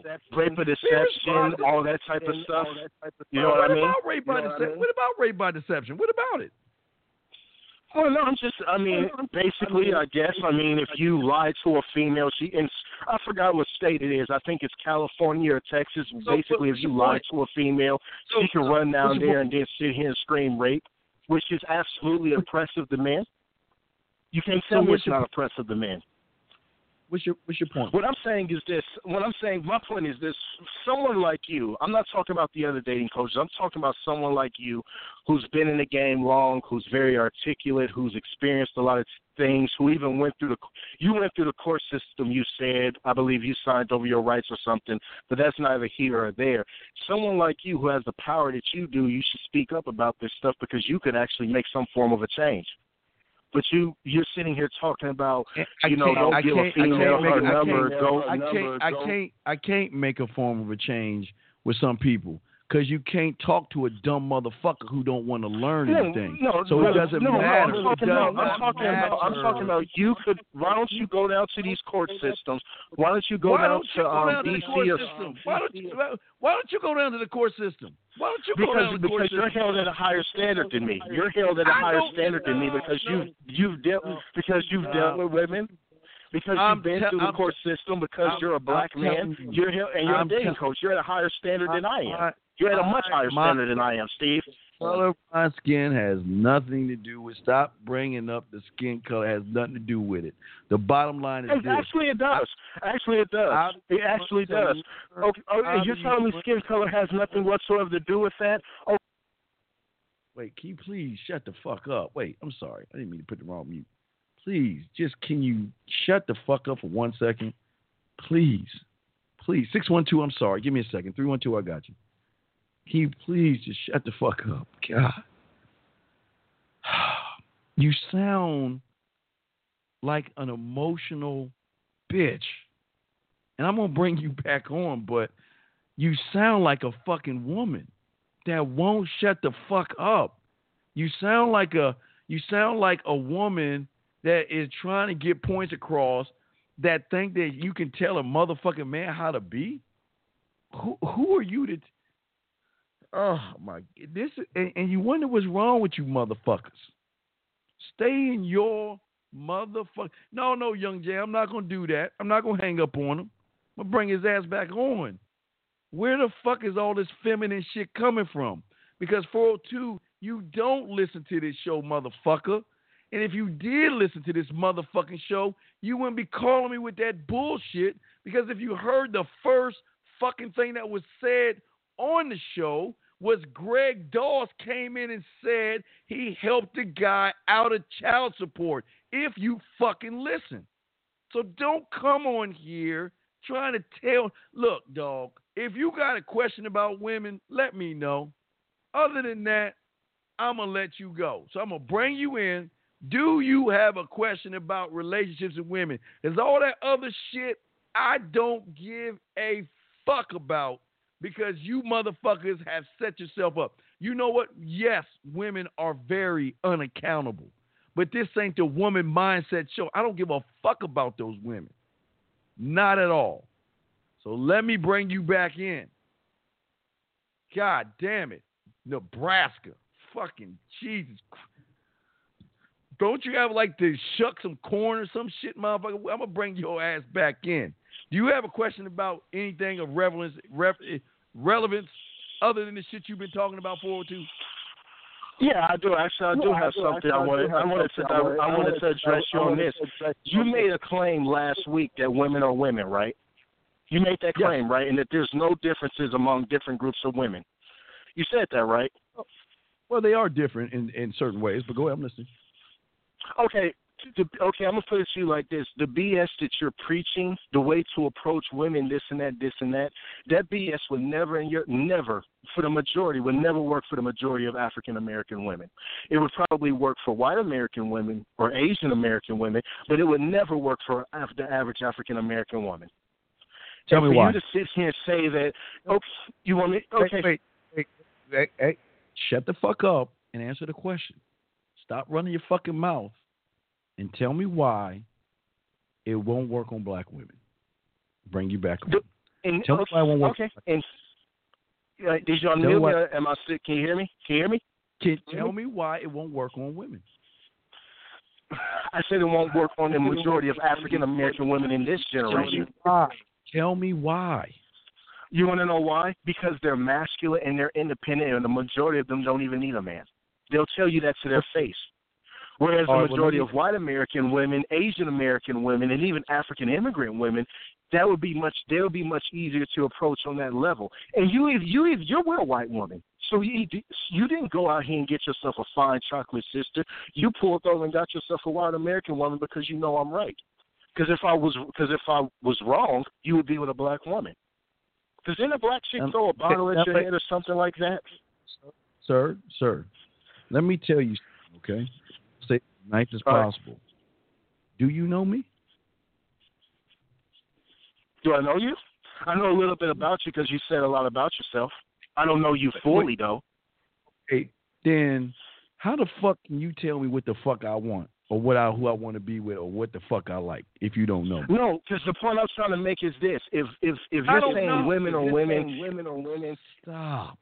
[SPEAKER 8] all that type of stuff. You know what I mean?
[SPEAKER 1] What about rape by deception? What about it?
[SPEAKER 8] Well, no, basically, I guess, if you lie to a female, and I forgot what state it is. I think it's California or Texas. Basically, if you lie to a female, she can run down there and then sit here and scream rape, which is absolutely oppressive to men. You can't tell me it's not oppressive to men.
[SPEAKER 1] What's your point?
[SPEAKER 8] What I'm saying is this. My point is this. Someone like you, I'm not talking about the other dating coaches. I'm talking about someone like you who's been in the game long, who's very articulate, who's experienced a lot of things, who even went through the court system, you said. I believe you signed over your rights or something, but that's neither here or there. Someone like you who has the power that you do, you should speak up about this stuff, because you could actually make some form of a change. But you're sitting here talking about, don't give a female her number.
[SPEAKER 1] I can't make a form of a change with some people, because you can't talk to a dumb motherfucker who don't want to learn anything. So it doesn't matter.
[SPEAKER 8] I'm talking about you could. Why don't you go down to these court systems? Why don't you go down to D.C.
[SPEAKER 1] Why don't you go down to the court system? Why don't you go down to the court system?
[SPEAKER 8] Because you're held at a higher standard than me. You're held at a higher standard than me because you've dealt with women. Because you've been through the court system, because you're a black man, you're a dating coach. You're at a higher standard than I am. You're at a much higher standard than I am, Steve.
[SPEAKER 1] Color of my skin has nothing to do with. Stop bringing up the skin color. It has nothing to do with it. The bottom line is this.
[SPEAKER 8] Actually, it does. It actually does. Okay, you're telling me skin color has nothing whatsoever to do with that? Oh.
[SPEAKER 1] Wait, can you please shut the fuck up? Wait, I'm sorry. I didn't mean to put the wrong mute. Please, can you shut the fuck up for 1 second? Please. 612, I'm sorry. Give me a second. 312, I got you. Can you please just shut the fuck up? God. You sound like an emotional bitch. And I'm going to bring you back on, but you sound like a fucking woman that won't shut the fuck up. You sound like a woman that is trying to get points across, that think that you can tell a motherfucking man how to be. Who are you to? Oh my! And you wonder what's wrong with you motherfuckers. Stay in your motherfucker. No, Young Jay, I'm not gonna do that. I'm not gonna hang up on him. I'm gonna bring his ass back on. Where the fuck is all this feminine shit coming from? Because 402, you don't listen to this show, motherfucker. And if you did listen to this motherfucking show, you wouldn't be calling me with that bullshit. Because if you heard the first fucking thing that was said on the show was Greg Dawes came in and said he helped the guy out of child support, if you fucking listen. So don't come on here trying to tell. Look, dog, if you got a question about women, let me know. Other than that, I'm going to let you go. So I'm going to bring you in. Do you have a question about relationships with women? Because all that other shit I don't give a fuck about, because you motherfuckers have set yourself up. You know what? Yes, women are very unaccountable. But this ain't the woman mindset show. I don't give a fuck about those women. Not at all. So let me bring you back in. God damn it. Nebraska. Fucking Jesus Christ. Don't you have like to shuck some corn or some shit, motherfucker? I'm going to bring your ass back in. Do you have a question about anything of relevance other than the shit you've been talking about, 402?
[SPEAKER 8] Yeah, I do. Actually, I do have something I wanted to address you on this. You made a claim last week that women are women, right? You made that claim, right? And that there's no differences among different groups of women. You said that, right?
[SPEAKER 1] Well, they are different in certain ways, but go ahead, I'm listening.
[SPEAKER 8] Okay, I'm going to put it to you like this. The BS that you're preaching, the way to approach women, this and that BS would never, for the majority, would never work for the majority of African-American women. It would probably work for white American women or Asian American women, but it would never work for the average African-American woman.
[SPEAKER 1] Tell me why.
[SPEAKER 8] For you to sit here and say that, okay, you want me, okay.
[SPEAKER 1] Hey, shut the fuck up and answer the question. Stop running your fucking mouth and tell me why it won't work on black women. Bring you back on. Tell me why it won't work.
[SPEAKER 8] Okay. Did you unmute me? Am I sick? Can you hear me?
[SPEAKER 1] Tell me why it won't work on women.
[SPEAKER 8] I said it won't work on the majority of African American women in this generation.
[SPEAKER 1] Tell me why.
[SPEAKER 8] You want to know why? Because they're masculine and they're independent, and the majority of them don't even need a man. They'll tell you that to their face. Whereas the majority of white American women, Asian American women, and even African immigrant women, they would be much easier to approach on that level. And you're a white woman, so you didn't go out here and get yourself a fine chocolate sister. You pulled over and got yourself a white American woman because you know I'm right. Because if I was wrong, you would be with a black woman. Does any black chick throw a bottle at your head or something like that?
[SPEAKER 1] Sir, let me tell you, okay? Say as nice as possible. Do you know me?
[SPEAKER 8] Do I know you? I know a little bit about you because you said a lot about yourself. I don't know you fully, though.
[SPEAKER 1] Okay, then how the fuck can you tell me what the fuck I want or who I want to be with or what the fuck I like if you don't know me?
[SPEAKER 8] No, because the point I'm trying to make is this. If you're saying women are women.
[SPEAKER 1] Stop.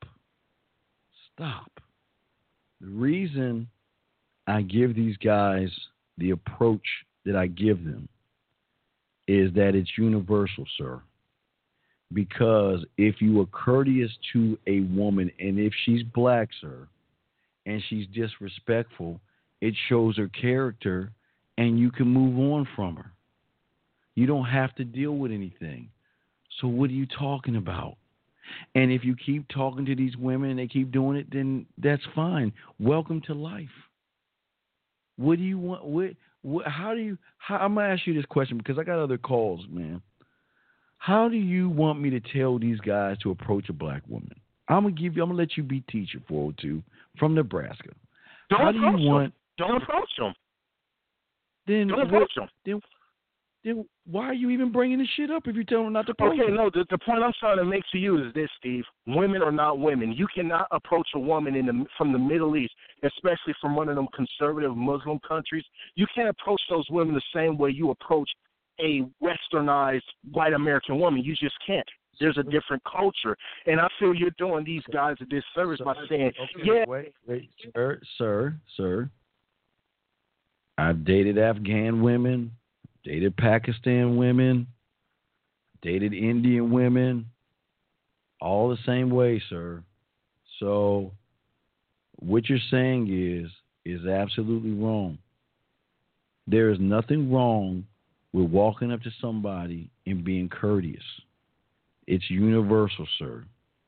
[SPEAKER 1] The reason I give these guys the approach that I give them is that it's universal, sir. Because if you are courteous to a woman, and if she's black, sir, and she's disrespectful, it shows her character, and you can move on from her. You don't have to deal with anything. So what are you talking about? And if you keep talking to these women and they keep doing it, then that's fine. Welcome to life. What do you want? I'm going to ask you this question because I got other calls, man. How do you want me to tell these guys to approach a black woman? I'm going to let you be teacher 402 from Nebraska.
[SPEAKER 8] Don't approach them.
[SPEAKER 1] Then
[SPEAKER 8] don't approach them.
[SPEAKER 1] Then why are you even bringing this shit up if you tell them not to approach them?
[SPEAKER 8] Okay, no, the point I'm trying to make to you is this, Steve. Women are not women. You cannot approach a woman from the Middle East, especially from one of them conservative Muslim countries. You can't approach those women the same way you approach a westernized white American woman. You just can't. There's a different culture. And I feel you're doing these guys a disservice by saying,
[SPEAKER 1] Wait, sir. I've dated Afghan women, dated Pakistan women, dated Indian women, all the same way, sir. So what you're saying is absolutely wrong. There is nothing wrong with walking up to somebody and being courteous. It's universal, sir.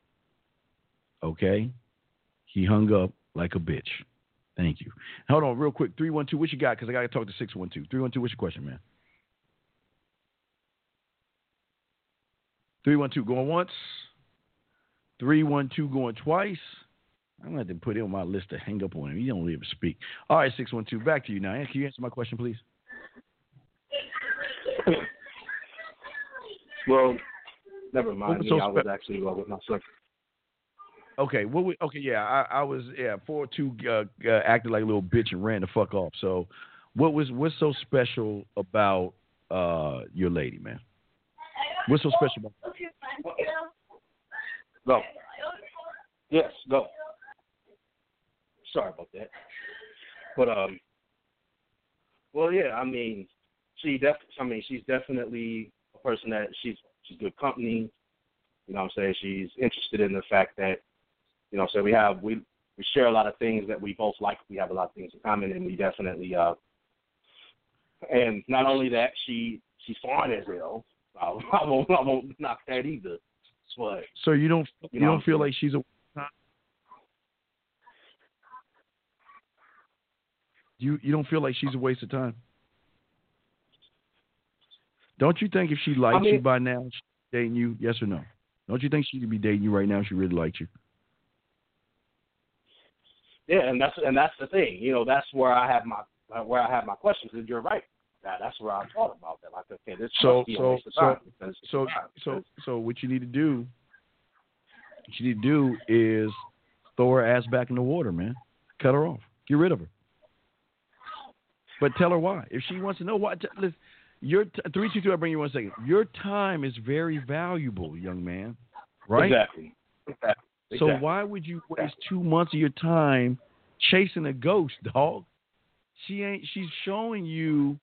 [SPEAKER 1] Okay? He hung up like a bitch. Thank you. Hold on real quick. 312, what you got? Because I got to talk to 612. 312, what's your question, man? 312 going once. 312 going twice. I'm going to have to put it on my list to hang up on him. He don't ever speak. All right, 612, back to you now. Can you answer my question, please?
[SPEAKER 2] Well, never mind. I was actually with my son.
[SPEAKER 1] Okay, I was 4-2 acted like a little bitch and ran the fuck off. So, what's so special about your lady, man? What's so special about her?
[SPEAKER 2] Go. Yes, go. Sorry about that. But well, yeah, I mean, she's definitely a person that she's good company. You know what I'm saying? She's interested in the fact that, you know, so we share a lot of things that we both like. We have a lot of things in common, and we definitely and not only that, she's fine as hell. I won't knock that either. But
[SPEAKER 1] so you don't feel like she's a you don't feel like she's a waste of time? Don't you think if she liked you by now, she'd be dating you? Yes or no? Don't you think she could be dating you right now if she really liked you?
[SPEAKER 2] Yeah, and that's the thing. You know, that's where I have my questions. And you're right. That's where I thought about that. Like, okay, this must be a waste of time.
[SPEAKER 1] So what you need to do is throw her ass back in the water, man. Cut her off. Get rid of her. But tell her why. If she wants to know why, listen. Your 322. I'll bring you 1 second. Your time is very valuable, young man. Right?
[SPEAKER 2] Exactly.
[SPEAKER 1] So why would you waste 2 months of your time chasing a ghost, dog? She's showing you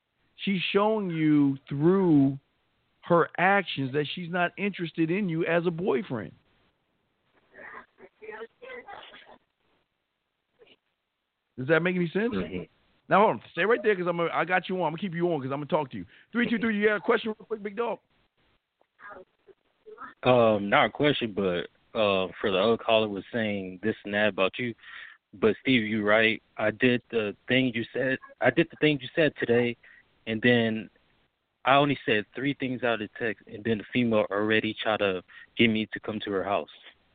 [SPEAKER 1] through her actions that she's not interested in you as a boyfriend. Does that make any sense?
[SPEAKER 2] Mm-hmm.
[SPEAKER 1] Now, hold on. Stay right there because I got you on. I'm going to keep you on because I'm going to talk to you. 323, you got a question real quick, big dog?
[SPEAKER 9] Not a question, but for the other caller was saying this and that about you. But, Steve, you're right. I did the thing you said today, and then I only said 3 things out of the text, and then the female already tried to get me to come to her house.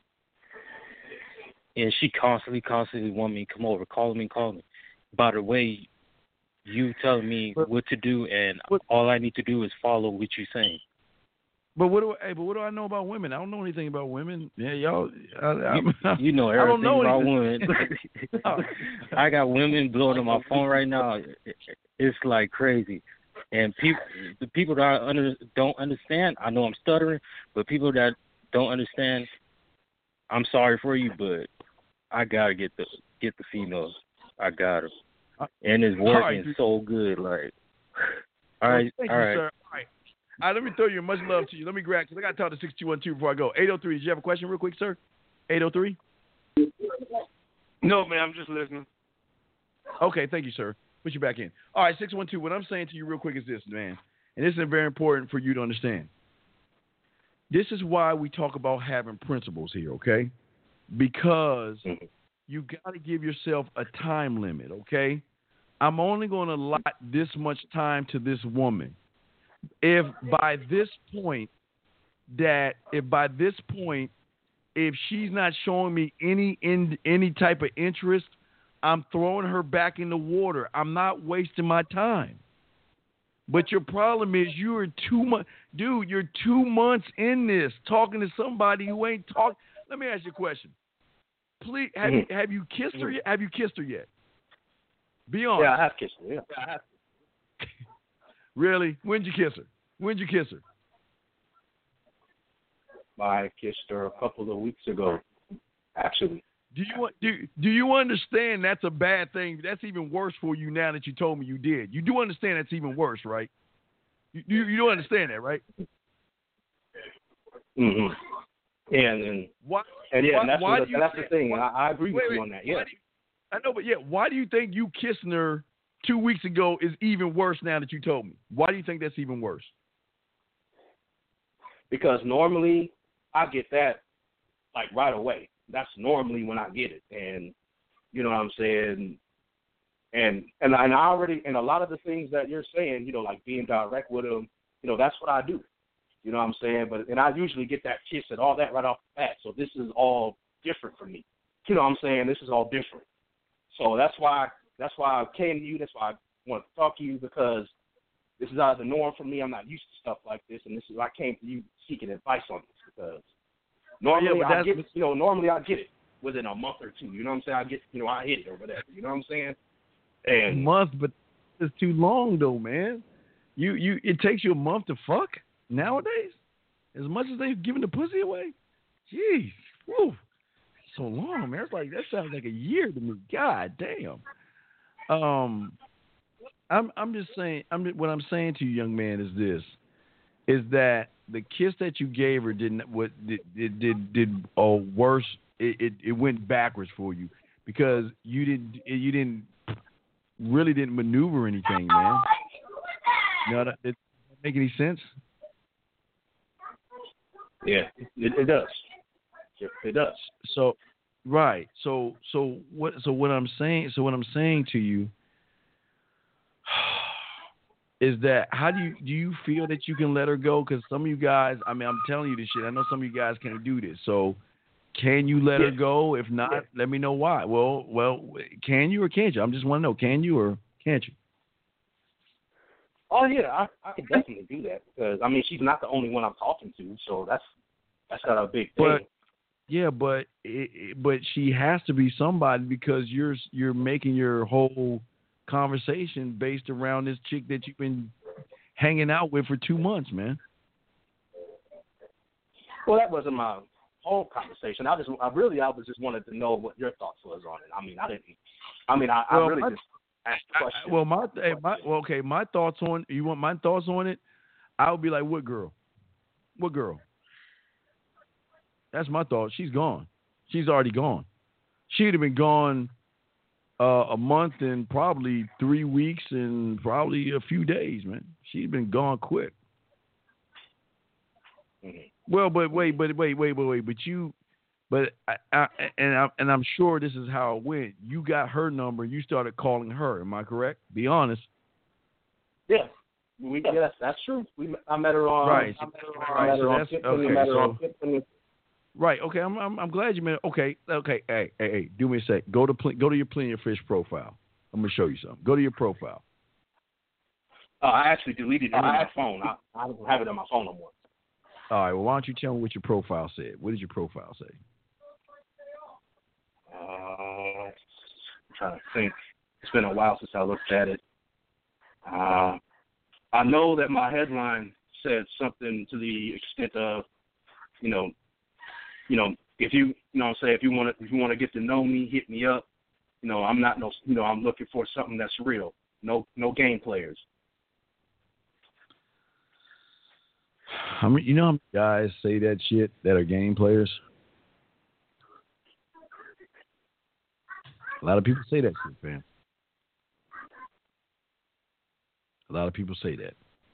[SPEAKER 9] And she constantly want me to come over, calling me. By the way, you telling me what to do, and all I need to do is follow what you're saying.
[SPEAKER 1] But what do I know about women? I don't know anything about women. Yeah, y'all.
[SPEAKER 9] You know everything about women. I got women blowing on my phone right now. It's like crazy. And the people that don't understand, I know I'm stuttering, but people that don't understand, I'm sorry for you, but I gotta get the females. I got her, and it's working so good. Like, all right.
[SPEAKER 1] Sir. All right, let me throw you much love to you. Let me grab because I got to talk to 6212 before I go. 803. Did you have a question, real quick, sir? 803.
[SPEAKER 7] No, man, I'm just listening.
[SPEAKER 1] Okay, thank you, sir. Put you back in. All right, 612. What I'm saying to you real quick is this, man, and this is very important for you to understand. This is why we talk about having principles here, okay? Because you got to give yourself a time limit, okay? I'm only going to allot this much time to this woman. If by this point, if she's not showing me any type of interest, I'm throwing her back in the water. I'm not wasting my time. But your problem is you're 2 months, dude. You're 2 months in this talking to somebody who ain't talking. Let me ask you a question. Please, have you kissed her yet? Have you kissed her yet? Be honest.
[SPEAKER 2] Yeah, I have kissed her. Yeah, I have.
[SPEAKER 1] Really? When did you kiss her?
[SPEAKER 2] I kissed her a couple of weeks ago, actually.
[SPEAKER 1] Do you understand that's a bad thing? That's even worse for you now that you told me you did. You do understand that's even worse, right? You do understand that, right?
[SPEAKER 2] Mm-hmm. And that's the thing. I agree with you on that. Yeah.
[SPEAKER 1] I know, but why do you think you kissing her 2 weeks ago is even worse now that you told me? Why do you think that's even worse?
[SPEAKER 2] Because normally I get that like right away. That's normally when I get it, and you know what I'm saying. And I already, and a lot of the things that you're saying, you know, like being direct with them, you know, that's what I do. You know what I'm saying? And I usually get that kiss and all that right off the bat. So this is all different for me. You know what I'm saying? This is all different. So that's why I came to you. That's why I wanted to talk to you, because this is out of the norm for me. I'm not used to stuff like this, and this is why I came to you seeking advice on this, because normally I get it. within a month or two. You know what I'm saying? I get, I hit it or whatever. You know what I'm saying? And
[SPEAKER 1] a month, but it's too long though, man. It takes you a month to fuck nowadays. As much as they've given the pussy away, jeez, woo, so long, man. It's like that sounds like a year to me. God damn. I'm just saying. What I'm saying to you, young man, is this: is that the kiss that you gave her did worse. It went backwards for you because you didn't maneuver anything, man. No, that doesn't make any sense.
[SPEAKER 2] Yeah, it does. It does.
[SPEAKER 1] So, right. So what I'm saying to you is that how do you feel that you can let her go? Because some of you guys, I mean, I'm telling you this shit. I know some of you guys can't do this. So, can you let her go? If not, let me know why. Well, can you or can't you? I just want to know, can you or can't you?
[SPEAKER 2] Oh yeah, I can definitely do that because I mean she's not the only one I'm talking to, so that's got a big thing.
[SPEAKER 1] But she has to be somebody because you're making your whole conversation based around this chick that you've been hanging out with for 2 months, man.
[SPEAKER 2] Well, that wasn't my whole conversation. I was just wanted to know what your thoughts was on it. I mean, I really just asked the question.
[SPEAKER 1] Well, my thoughts on you want my thoughts on it? I would be like, what girl? What girl? That's my thought. She's gone. She's already gone. She'd have been gone a month and probably 3 weeks and probably a few days, man. She'd been gone quick.
[SPEAKER 2] Mm-hmm.
[SPEAKER 1] Well, but wait. But I'm sure this is how it went. You got her number. You started calling her. Am I correct? Be honest.
[SPEAKER 2] Yeah. Yes, that's true. I met her on.
[SPEAKER 1] Right. Right. Okay. I'm glad you met her. Okay. Hey. Do me a sec. Go to your Plenty of Fish profile. I'm gonna show you something. Go to your profile.
[SPEAKER 2] I actually deleted it on my phone. I don't have it on my phone no more.
[SPEAKER 1] All right. Well, why don't you tell me what your profile said? What did your profile say?
[SPEAKER 2] I'm trying to think. It's been a while since I looked at it. I know that my headline said something to the extent of, if you want to get to know me, hit me up. I'm not I'm looking for something that's real. No game players.
[SPEAKER 1] How many guys say that shit that are game players? A lot of people say that shit, fam. A lot of people say that.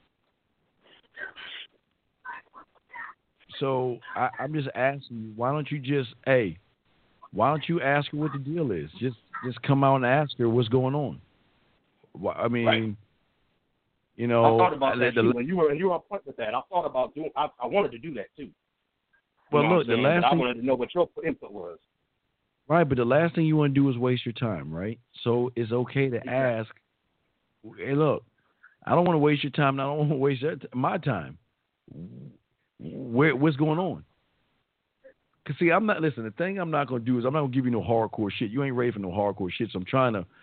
[SPEAKER 1] So I'm just asking you, why don't you ask her what the deal is? Just come out and ask her what's going on. I mean, right.
[SPEAKER 2] I thought about that too. When you were on point with that, I thought about doing. I wanted to do that too.
[SPEAKER 1] Well, look, the last thing
[SPEAKER 2] I wanted to know what your input was.
[SPEAKER 1] Right, but the last thing you want to do is waste your time, right? So it's okay to ask. Hey, look, I don't want to waste your time. And I don't want to waste my time. What's going on? Because, see, the thing I'm not going to do is I'm not going to give you no hardcore shit. You ain't ready for no hardcore shit, so I'm trying to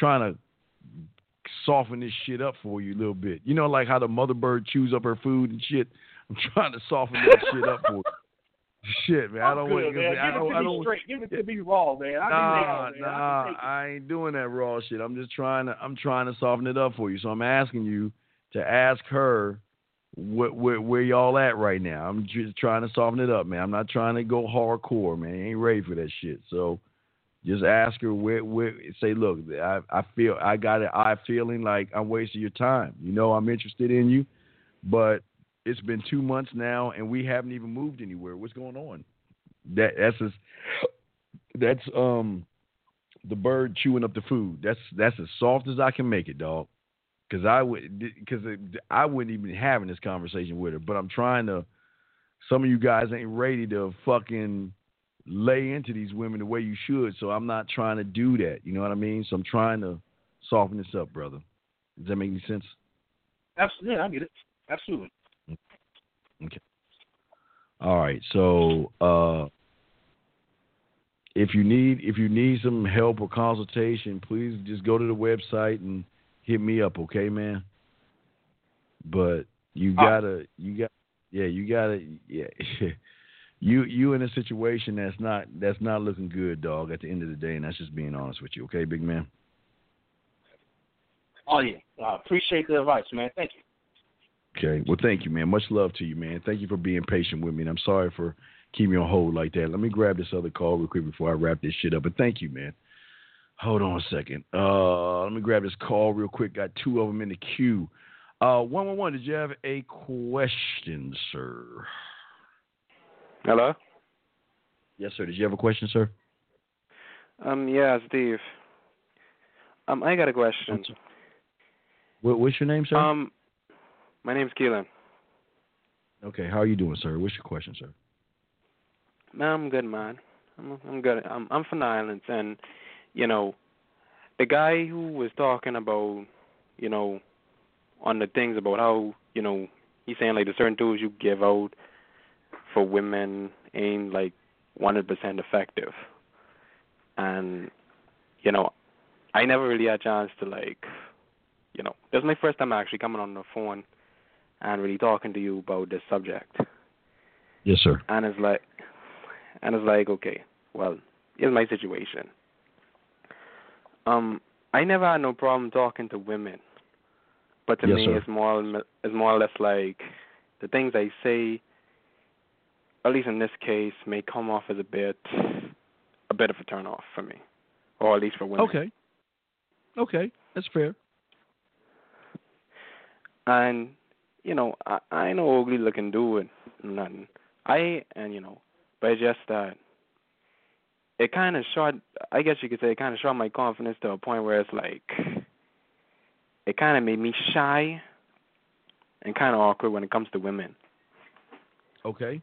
[SPEAKER 1] soften this shit up for you a little bit. You know, like how the mother bird chews up her food and shit? I'm trying to soften that shit up for you. Shit, man. I don't want to
[SPEAKER 2] straight. Give it to me raw, man.
[SPEAKER 1] I ain't doing that raw shit. I'm trying to soften it up for you. So I'm asking you to ask her where y'all at right now. I'm just trying to soften it up, man. I'm not trying to go hardcore, man. I ain't ready for that shit. So just ask her where say, look, I feel I got an eye feeling like I'm wasting your time. I'm interested in you, but it's been 2 months now, and we haven't even moved anywhere. What's going on? That's the bird chewing up the food. That's as soft as I can make it, dog. Because I wouldn't even be having this conversation with her. But I'm trying to. Some of you guys ain't ready to fucking lay into these women the way you should. So I'm not trying to do that. You know what I mean? So I'm trying to soften this up, brother. Does that make any sense?
[SPEAKER 2] Absolutely, I get it. Absolutely.
[SPEAKER 1] Okay. All right. So if you need some help or consultation, please just go to the website and hit me up, okay, man? But you gotta. You in a situation that's not looking good, dog. At the end of the day, and that's just being honest with you, okay, big man.
[SPEAKER 2] Oh yeah, I appreciate the advice, man. Thank you.
[SPEAKER 1] Okay, well, thank you, man. Much love to you, man. Thank you for being patient with me, and I'm sorry for keeping you on hold like that. Let me grab this other call real quick before I wrap this shit up. But thank you, man. Hold on a second. Let me grab this call real quick. Got two of them in the queue. 111, did you have a question, sir?
[SPEAKER 10] Hello?
[SPEAKER 1] Yes, sir. Did you have a question, sir?
[SPEAKER 10] Yeah, Steve. I got a question.
[SPEAKER 1] What's your name, sir?
[SPEAKER 10] My name's Keelan.
[SPEAKER 1] Okay, how are you doing, sir? What's your question, sir?
[SPEAKER 10] Man, I'm good, man. I'm good. I'm from the islands, and the guy who was talking about, on the things about how, he's saying like the certain tools you give out for women ain't like 100% effective, and I never really had a chance to this is my first time actually coming on the phone and really talking to you about this subject.
[SPEAKER 1] Yes, sir.
[SPEAKER 10] And it's like, okay, well, here's my situation. I never had no problem talking to women, but to me, it's more or less like the things I say, at least in this case, may come off as a bit of a turn off for me, or at least for women.
[SPEAKER 1] Okay, that's fair.
[SPEAKER 10] And I ain't no ugly looking dude, nothing. But it's just that it kind of shot. I guess you could say it kind of shot my confidence to a point where it's like it kind of made me shy and kind of awkward when it comes to women.
[SPEAKER 1] Okay.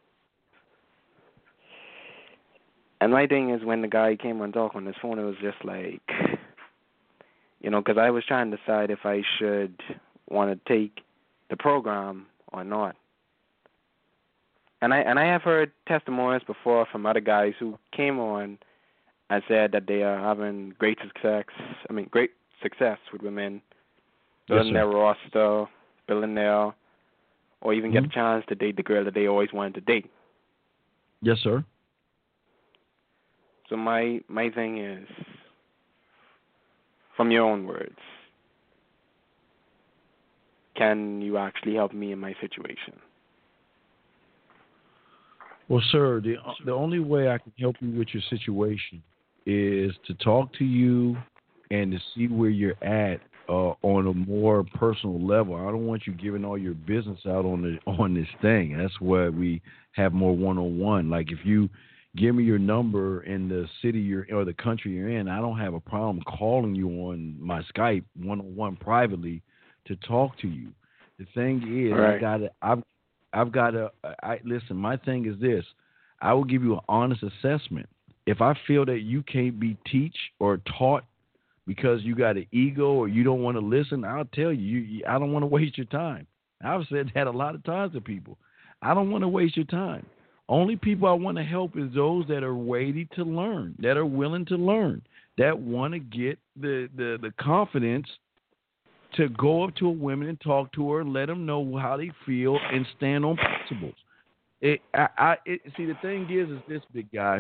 [SPEAKER 10] And my thing is, when the guy came on talk on his phone, it was just like, because I was trying to decide if I should want to take the program or not. And I have heard testimonies before from other guys who came on and said that they are having great success with women, building their roster, building their, or even get a chance to date the girl that they always wanted to date.
[SPEAKER 1] Yes, sir.
[SPEAKER 10] So my thing is, from your own words, can you actually help me in my situation?
[SPEAKER 1] Well, sir, the only way I can help you with your situation is to talk to you and to see where you're at on a more personal level. I don't want you giving all your business out on this thing. That's why we have more one-on-one. Like if you give me your number in the city you're or the country you're in, I don't have a problem calling you on my Skype one-on-one privately to talk to you. The thing is,
[SPEAKER 10] right.
[SPEAKER 1] I've got to listen. My thing is this: I will give you an honest assessment. If I feel that you can't be teach or taught because you got an ego or you don't want to listen, I'll tell you. I don't want to waste your time. I've said that a lot of times to people. I don't want to waste your time. Only people I want to help is those that are ready to learn, that are willing to learn, that want to get the confidence to go up to a woman and talk to her and let them know how they feel and stand on principles. See, the thing is this, big guy.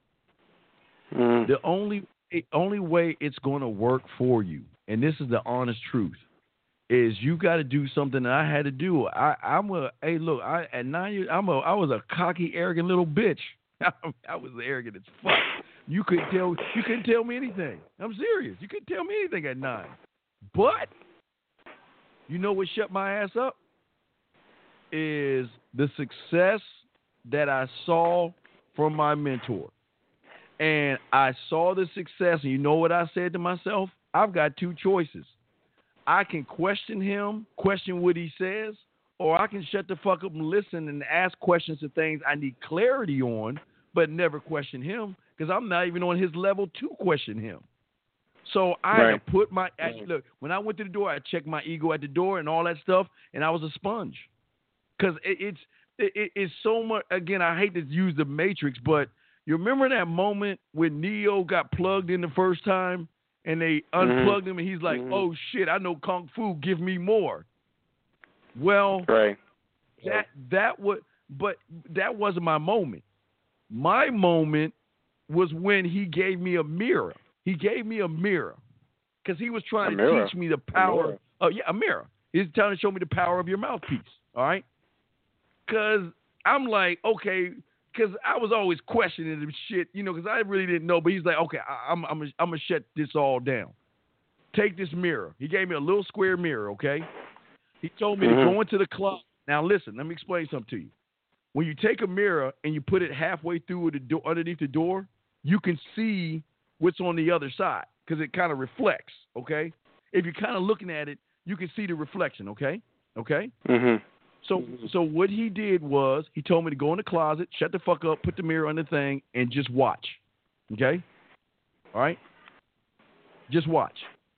[SPEAKER 1] The only way it's going to work for you, and this is the honest truth, is you got to do something that I had to do. At 9 years, I was a cocky, arrogant little bitch. I was arrogant as fuck. You couldn't tell me anything. I'm serious. You couldn't tell me anything at 9. But you know what shut my ass up? Is the success that I saw from my mentor. And I saw the success, and you know what I said to myself? I've got two choices. I can question him, question what he says, or I can shut the fuck up and listen and ask questions of things I need clarity on, but never question him because I'm not even on his level to question him. So I had to put my look. When I went to the door, I checked my ego at the door and all that stuff, and I was a sponge. Because it's so much. Again, I hate to use the Matrix, but You remember that moment when Neo got plugged in the first time and they unplugged him and he's like, oh, shit, I know Kung Fu. Give me more. Well, that wasn't my moment. My moment was when he gave me a mirror. He gave me a mirror because he was trying to teach me the power. A mirror. He's trying to show me the power of your mouthpiece. All right? Because I'm like, okay, because I was always questioning him shit, because I really didn't know. But he's like, okay, I'm going to shut this all down. Take this mirror. He gave me a little square mirror, okay? He told me to go into the closet. Now, listen, let me explain something to you. When you take a mirror and you put it halfway through the door, underneath the door, you can see what's on the other side because it kind of reflects, okay? If you're kind of looking at it, you can see the reflection, okay? Okay? So what he did was he told me to go in the closet, shut the fuck up, put the mirror on the thing, and just watch, okay? All right? Just watch.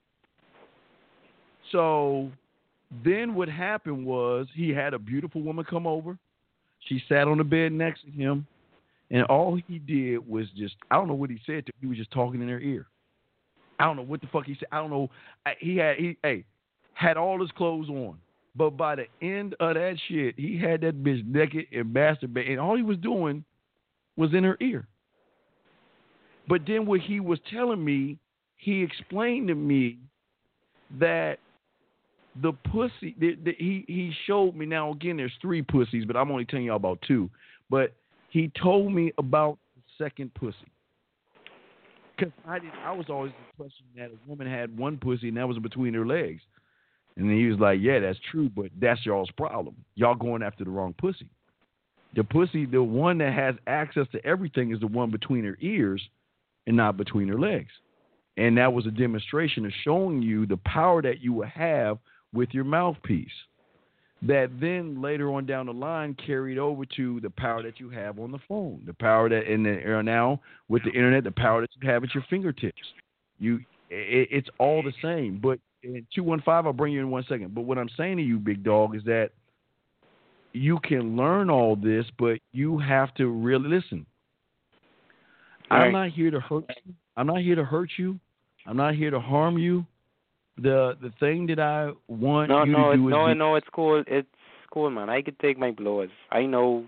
[SPEAKER 1] So then what happened was he had a beautiful woman come over. She sat on the bed next to him, and all he did was just, I don't know what he said to her. He was just talking in her ear. I don't know what the fuck he said. I don't know. He had all his clothes on. But by the end of that shit, he had that bitch naked and masturbating, and all he was doing was in her ear. But then what he was telling me, he explained to me that the pussy, he showed me, now again, there's 3 pussies, but I'm only telling y'all about 2. But he told me about the second pussy. Because I was always the question that a woman had 1 pussy and that was between her legs. And then he was like, yeah, that's true, but that's y'all's problem. Y'all going after the wrong pussy. The pussy, the one that has access to everything is the one between her ears and not between her legs. And that was a demonstration of showing you the power that you will have with your mouthpiece. That then later on down the line carried over to the power that you have on the phone, the power that now with the internet, the power that you have at your fingertips. It's all the same. But in 215, I'll bring you in 1 second. But what I'm saying to you, big dog, is that you can learn all this, but you have to really listen. Right. I'm not here to hurt you. I'm not here to hurt you. I'm not here to harm you. The thing that I want you to do is...
[SPEAKER 10] No, it's cool. It's cool, man. I could take my blows. I know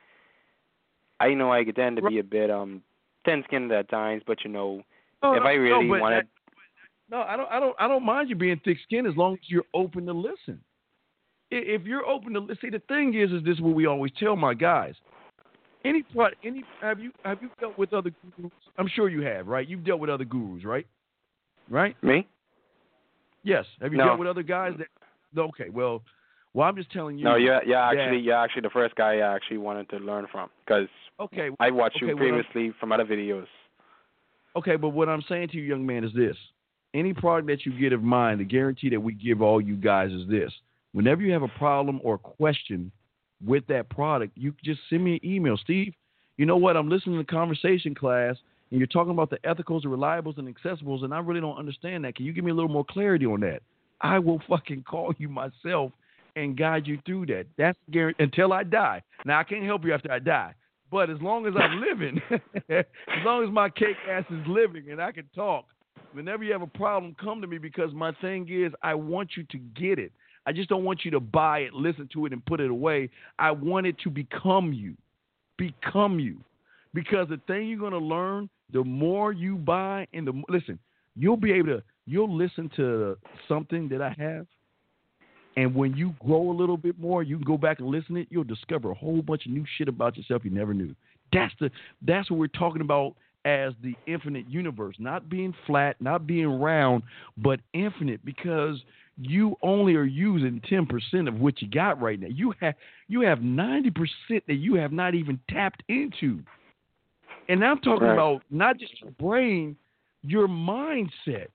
[SPEAKER 10] I could tend to be a bit thin-skinned at times, but if I really wanted...
[SPEAKER 1] No, I don't mind you being thick-skinned as long as you're open to listen. If you're open to see, the thing is this is what we always tell my guys. Have you dealt with other gurus? I'm sure you have, right? You've dealt with other gurus, right? Right?
[SPEAKER 10] Me?
[SPEAKER 1] Yes. Have you dealt with other guys that? Okay. Well, I'm just telling you.
[SPEAKER 10] No, you're actually the first guy I actually wanted to learn from because I watched you previously from other videos.
[SPEAKER 1] Okay, but what I'm saying to you, young man, is this. Any product that you get of mine, the guarantee that we give all you guys is this. Whenever you have a problem or question with that product, you just send me an email. Steve, you know what? I'm listening to the conversation class, and you're talking about the ethicals, the reliables, and accessibles, and I really don't understand that. Can you give me a little more clarity on that? I will fucking call you myself and guide you through that. That's guaranteed until I die. Now, I can't help you after I die, but as long as I'm living, as long as my cake ass is living and I can talk, whenever you have a problem, come to me because my thing is I want you to get it. I just don't want you to buy it, listen to it, and put it away. I want it to become you. Become you. Because the thing you're going to learn, the more you buy, and listen, you'll listen to something that I have, and when you grow a little bit more, you can go back and listen to it, you'll discover a whole bunch of new shit about yourself you never knew. That's what we're talking about as the infinite universe, not being flat, not being round, but infinite, because you only are using 10% of what you got right now. You have 90% that you have not even tapped into. And I'm talking about not just your brain, your mindset.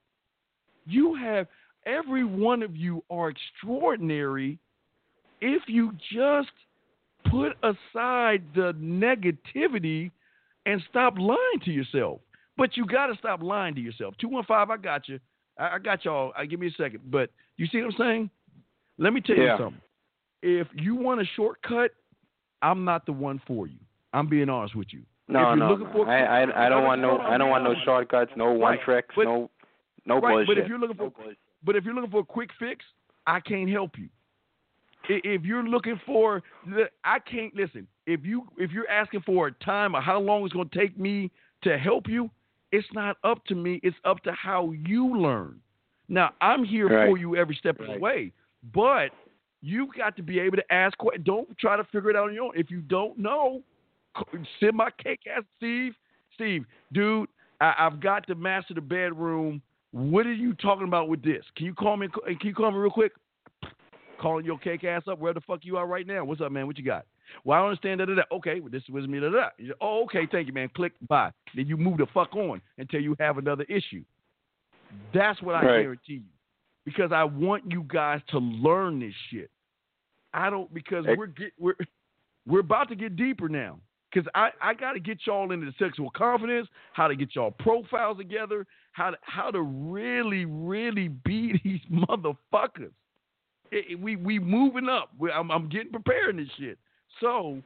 [SPEAKER 1] Every one of you are extraordinary if you just put aside the negativity and stop lying to yourself. But you got to stop lying to yourself. 215, I got you. I got y'all. Give me a second. But you see what I'm saying? Let me tell you something. If you want a shortcut, I'm not the one for you. I'm being honest with you.
[SPEAKER 10] No. I don't want no shortcuts, no one tricks, no bullshit.
[SPEAKER 1] But if you're looking for a quick fix, I can't help you. If you're looking for, I can't listen. If you're asking for a time or how long it's going to take me to help you, it's not up to me. It's up to how you learn. Now, I'm here for you every step of the way, but you've got to be able to ask questions. Don't try to figure it out on your own. If you don't know, send my cake ass Steve. Steve, dude, I've got to master the bedroom. What are you talking about with this? Can you call me real quick? Calling your cake ass up. Where the fuck you are right now? What's up, man? What you got? Well, I don't understand that. Okay, well, this was me. Oh, okay, thank you, man. Click, bye. Then you move the fuck on until you have another issue. That's what I guarantee you, because I want you guys to learn this shit. Because we're about to get deeper now. Because I got to get y'all into the sexual confidence, how to get y'all profiles together, how to really, really be these motherfuckers. We moving up. I'm getting prepared in this shit. So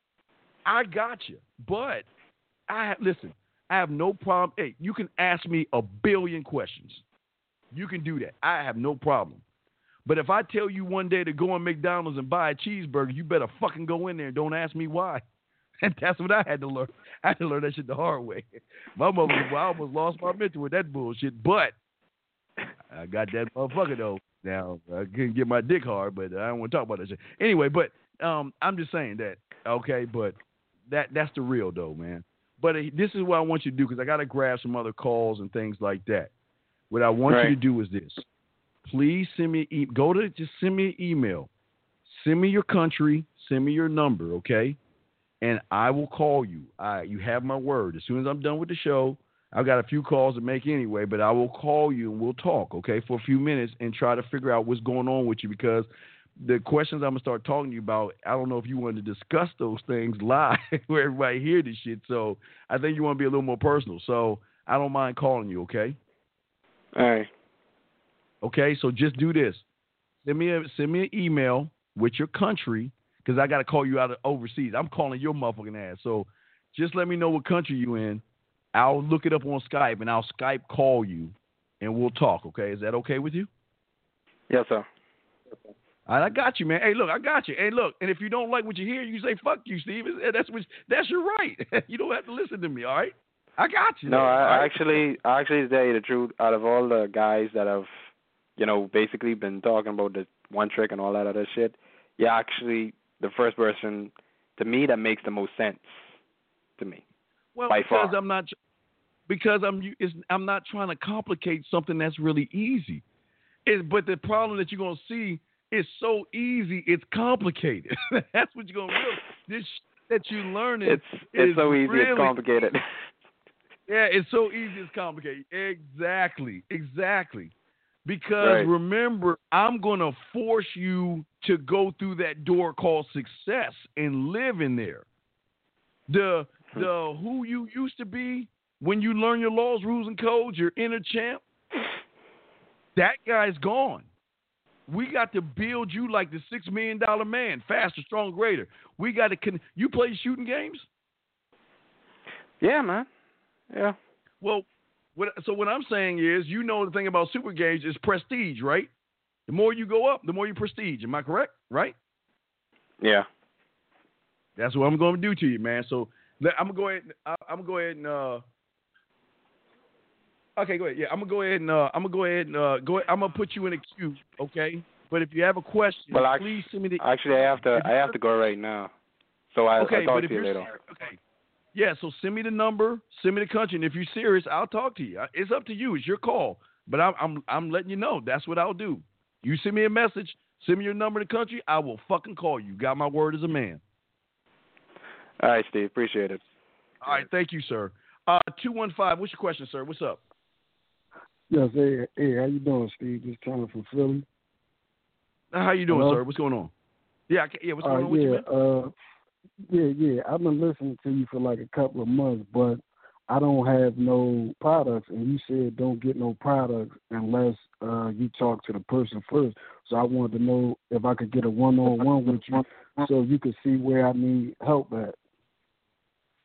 [SPEAKER 1] I got you. But listen, I have no problem. Hey, you can ask me a billion questions. You can do that. I have no problem. But if I tell you one day to go on McDonald's and buy a cheeseburger, you better fucking go in there and don't ask me why. And that's what I had to learn. I had to learn that shit the hard way. I almost lost my mentor with that bullshit. But I got that motherfucker, though. Now, I couldn't get my dick hard, but I don't want to talk about that shit. Anyway, but I'm just saying that, okay? But that's the real, though, man. But this is what I want you to do, because I got to grab some other calls and things like that. What I want you to do is this. Please send me just send me an email. Send me your country. Send me your number, okay? And I will call you. You have my word. As soon as I'm done with the show, I've got a few calls to make anyway, but I will call you and we'll talk, okay, for a few minutes and try to figure out what's going on with you, because the questions I'm going to start talking to you about, I don't know if you want to discuss those things live where everybody hear this shit. So I think you want to be a little more personal. So I don't mind calling you, okay?
[SPEAKER 10] All right.
[SPEAKER 1] Okay, so just do this. Send me an email with your country, because I got to call you out of overseas. I'm calling your motherfucking ass. So just let me know what country you in. I'll look it up on Skype, and I'll Skype call you, and we'll talk, okay? Is that okay with you?
[SPEAKER 10] Yes, sir.
[SPEAKER 1] All right, I got you, man. Hey, look, I got you. Hey, look, and if you don't like what you hear, you say, fuck you, Steve. That's your right. You don't have to listen to me, all right? I got you.
[SPEAKER 10] No, I actually to tell you the truth, out of all the guys that have, basically been talking about the one trick and all that other shit, you're actually the first person, to me, that makes the most sense to me.
[SPEAKER 1] Well,
[SPEAKER 10] by
[SPEAKER 1] because
[SPEAKER 10] far.
[SPEAKER 1] I'm not trying to complicate something that's really easy. But the problem that you're going to see is so easy, it's complicated. That's what you're going to realize. This that you're learning
[SPEAKER 10] it's so easy,
[SPEAKER 1] really,
[SPEAKER 10] it's complicated.
[SPEAKER 1] Yeah, it's so easy, it's complicated. Exactly. Because remember, I'm going to force you to go through that door called success and live in there. The who you used to be when you learn your laws, rules, and codes, your inner champ, that guy's gone. We got to build you like the $6 million man, faster, stronger, greater. We got to you play shooting games?
[SPEAKER 10] Yeah, man. Yeah.
[SPEAKER 1] Well, what I'm saying is, the thing about super games is prestige, right? The more you go up, the more you prestige. Am I correct? Right?
[SPEAKER 10] Yeah.
[SPEAKER 1] That's what I'm going to do to you, man. So I'm gonna go ahead and okay, go ahead. Yeah, I'm gonna go ahead and I'm gonna put you in a queue, okay? But if you have a question, please send me the.
[SPEAKER 10] Actually, I have to go right now. So I'll talk to you later.
[SPEAKER 1] Okay. Yeah, so send me the number, send me the country, and if you're serious, I'll talk to you. It's up to you. It's your call. But I'm letting you know that's what I'll do. You send me a message, send me your number, the country, I will fucking call you. Got my word as a man.
[SPEAKER 10] All right, Steve. Appreciate it.
[SPEAKER 1] All right. Thank you, sir. 215, what's your question, sir? What's up?
[SPEAKER 11] Yes, hey, how you doing, Steve? Just calling from Philly.
[SPEAKER 1] How you doing,
[SPEAKER 11] Hello?
[SPEAKER 1] sir? What's going on? Yeah, what's going on with you, man?
[SPEAKER 11] Yeah. I've been listening to you for like a couple of months, but I don't have no products, and you said don't get no products unless you talk to the person first. So I wanted to know if I could get a one-on-one with you so you could see where I need help at.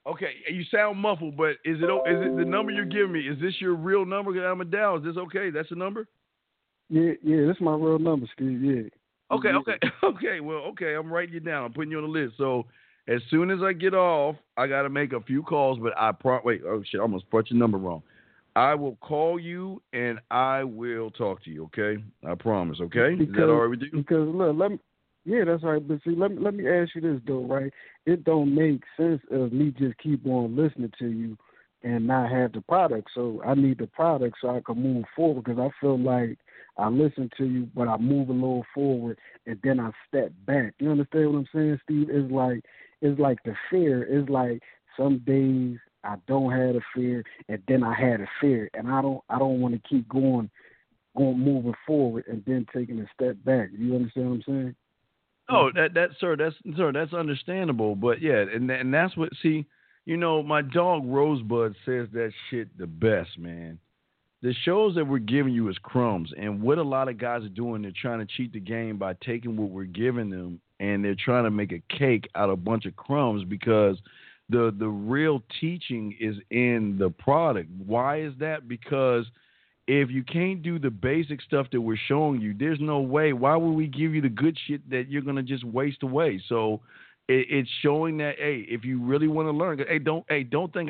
[SPEAKER 1] Okay, you sound muffled, but is it the number you're giving me? Is this your real number? Because I'm a Dow. Is this okay? That's the number?
[SPEAKER 11] Yeah, this is my real number, Steve. Yeah.
[SPEAKER 1] Okay. Well, okay. I'm writing you down. I'm putting you on the list. So as soon as I get off, I got to make a few calls. But wait. Oh shit! I almost put your number wrong. I will call you and I will talk to you. Okay? I promise. Okay? Is that all right with you?
[SPEAKER 11] Because look, yeah, that's right. But see, let me ask you this though, right? It don't make sense of me just keep on listening to you and not have the product. So I need the product so I can move forward. Because I feel like I listen to you, but I move a little forward and then I step back. You understand what I'm saying, Steve? It's like the fear. It's like some days I don't have the fear, and then I had a fear, and I don't want to keep going moving forward and then taking a step back. You understand what I'm saying?
[SPEAKER 1] Oh, that's understandable. But yeah, and that's what. See, my dog Rosebud says that shit the best, man. The shows that we're giving you is crumbs, and what a lot of guys are doing, they're trying to cheat the game by taking what we're giving them, and they're trying to make a cake out of a bunch of crumbs because the real teaching is in the product. Why is that? Because if you can't do the basic stuff that we're showing you, there's no way. Why would we give you the good shit that you're gonna just waste away? So it's showing that, hey, if you really want to learn, don't think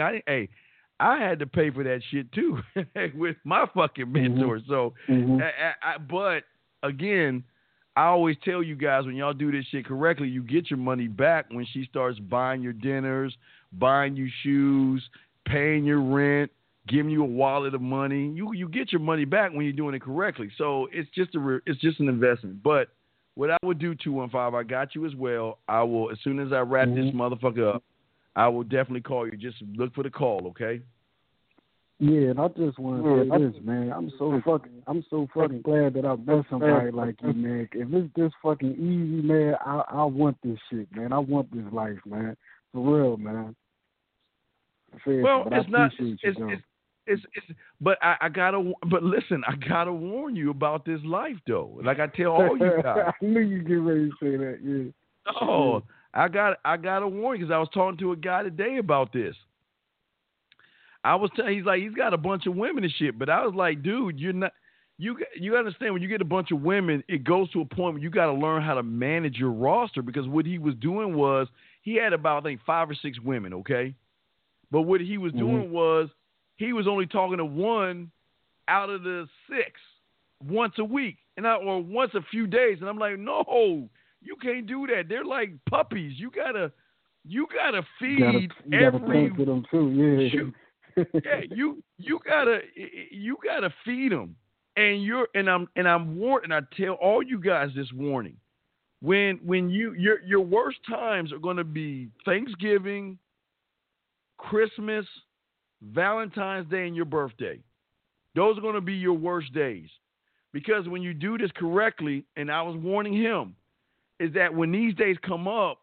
[SPEAKER 1] I had to pay for that shit too with my fucking mentor. So, but again, I always tell you guys, when y'all do this shit correctly, you get your money back when she starts buying your dinners, buying you shoes, paying your rent, giving you a wallet of money. You get your money back when you're doing it correctly. So it's just an investment. But what I would do, 215, I got you as well. I will, as soon as I wrap this motherfucker up, I will definitely call you. Just look for the call, okay?
[SPEAKER 11] Yeah, and I just want to say this, man. I'm so fucking glad that I met somebody like you, man. If it's this fucking easy, man, I want this shit, man. I want this life, man. For real, man.
[SPEAKER 1] Well, it's not. But I gotta. But listen, I gotta warn you about this life, though. Like I tell all you guys.
[SPEAKER 11] I knew you get ready to say that. Yeah.
[SPEAKER 1] Oh, I gotta warn you because I was talking to a guy today about this. I was telling, he's got a bunch of women and shit, but I was like, dude, you're not. You understand, when you get a bunch of women, it goes to a point where you got to learn how to manage your roster, because what he was doing was he had about, I think, 5 or 6 women, okay? But what he was doing was he was only talking to one out of the 6 once a week or once a few days. And I'm like, no, you can't do that. They're like puppies. You gotta feed every.
[SPEAKER 11] You them too.
[SPEAKER 1] Yeah, you gotta feed them. And I'm warning. I tell all you guys this warning: when your worst times are going to be Thanksgiving, Christmas, Valentine's Day, and your birthday. Those are going to be your worst days, because when you do this correctly, and I was warning him, is that when these days come up,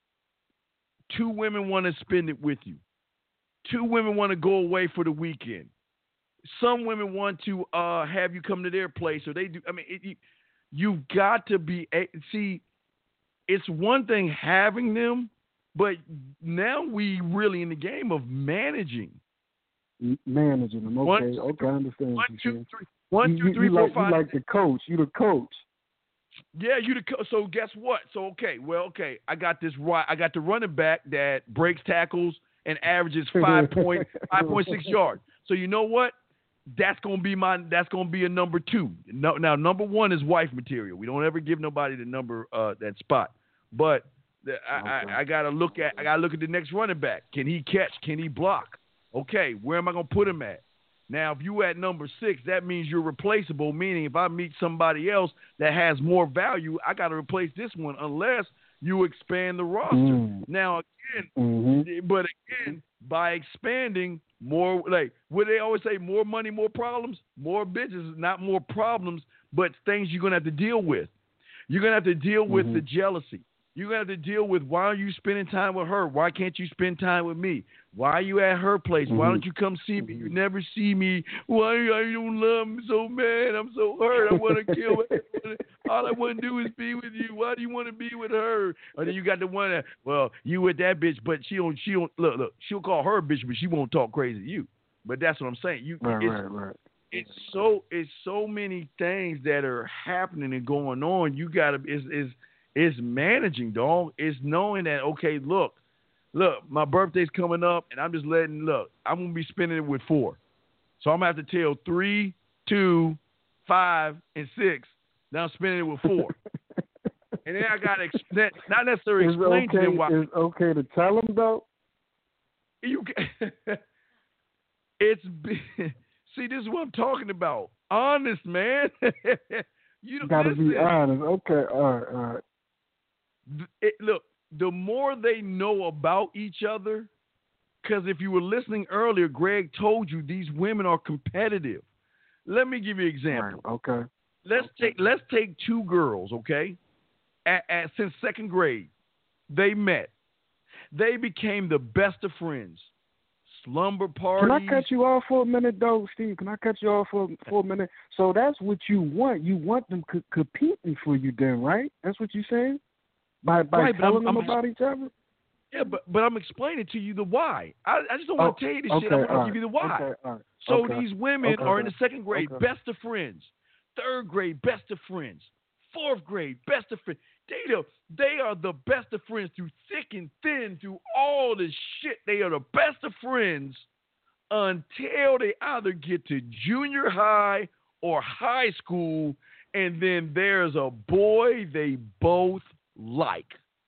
[SPEAKER 1] 2 women want to spend it with you. 2 women want to go away for the weekend. Some women want to have you come to their place, or they do. I mean, you've got to be. See, it's one thing having them, but now we really in the game of managing.
[SPEAKER 11] Managing them. Okay, I understand.
[SPEAKER 1] 1, 2, 3. 1, 2, 3, 4, 5.
[SPEAKER 11] You like the coach. You the coach.
[SPEAKER 1] Yeah, you the coach. So guess what? So okay. I got this right. I got the running back that breaks tackles and averages 5.6 yards. So you know what? That's gonna be a number 2. Now number 1 is wife material. We don't ever give nobody the number that spot. But I gotta look at the next running back. Can he catch? Can he block? Okay, where am I gonna put him at? Now, if you at number 6, that means you're replaceable. Meaning, if I meet somebody else that has more value, I gotta replace this one unless you expand the roster. Now again, but again, by expanding more, like what they always say, more money, more problems, more bitches, not more problems, but things you're gonna have to deal with. You're gonna have to deal with the jealousy. You're going to have to deal with why are you spending time with her? Why can't you spend time with me? Why are you at her place? Why don't you come see me? You never see me. Why you don't love me so bad? I'm so hurt. I want to kill her. All I want to do is be with you. Why do you want to be with her? And then you got the one that, well, you with that bitch, but she don't look, she'll call her a bitch, but she won't talk crazy to you. But that's what I'm saying.
[SPEAKER 11] Right.
[SPEAKER 1] It's so many things that are happening and going on. You gotta it's managing, dog. It's knowing that, okay, look, my birthday's coming up, and I'm just I'm gonna be spending it with 4, so I'm gonna have to tell 3, 2, 5, and 6. Now I'm spending it with 4, and then I gotta not necessarily explain to them why.
[SPEAKER 11] It's okay to tell them though.
[SPEAKER 1] See, this is what I'm talking about. Honest, man. You
[SPEAKER 11] gotta be honest. Okay, all right.
[SPEAKER 1] Look, the more they know about each other, because if you were listening earlier, Greg told you these women are competitive. Let me give you an example.
[SPEAKER 11] Right, okay.
[SPEAKER 1] Let's take 2 girls, okay? Since 2nd grade, they met. They became the best of friends. Slumber parties.
[SPEAKER 11] Can I cut you off for a minute, though, Steve? Can I cut you off for a minute? So that's what you want. You want them competing for you, then, right? That's what you're saying? By telling them about each other?
[SPEAKER 1] Yeah, but I'm explaining to you the why. I just don't want to tell you this shit. I want to give you the why.
[SPEAKER 11] Okay, all right.
[SPEAKER 1] So these women are in the 2nd grade, best of friends. 3rd grade, best of friends. 4th grade, best of friends. They are the best of friends through thick and thin, through all this shit. They are the best of friends until they either get to junior high or high school, and then there's a boy they both like.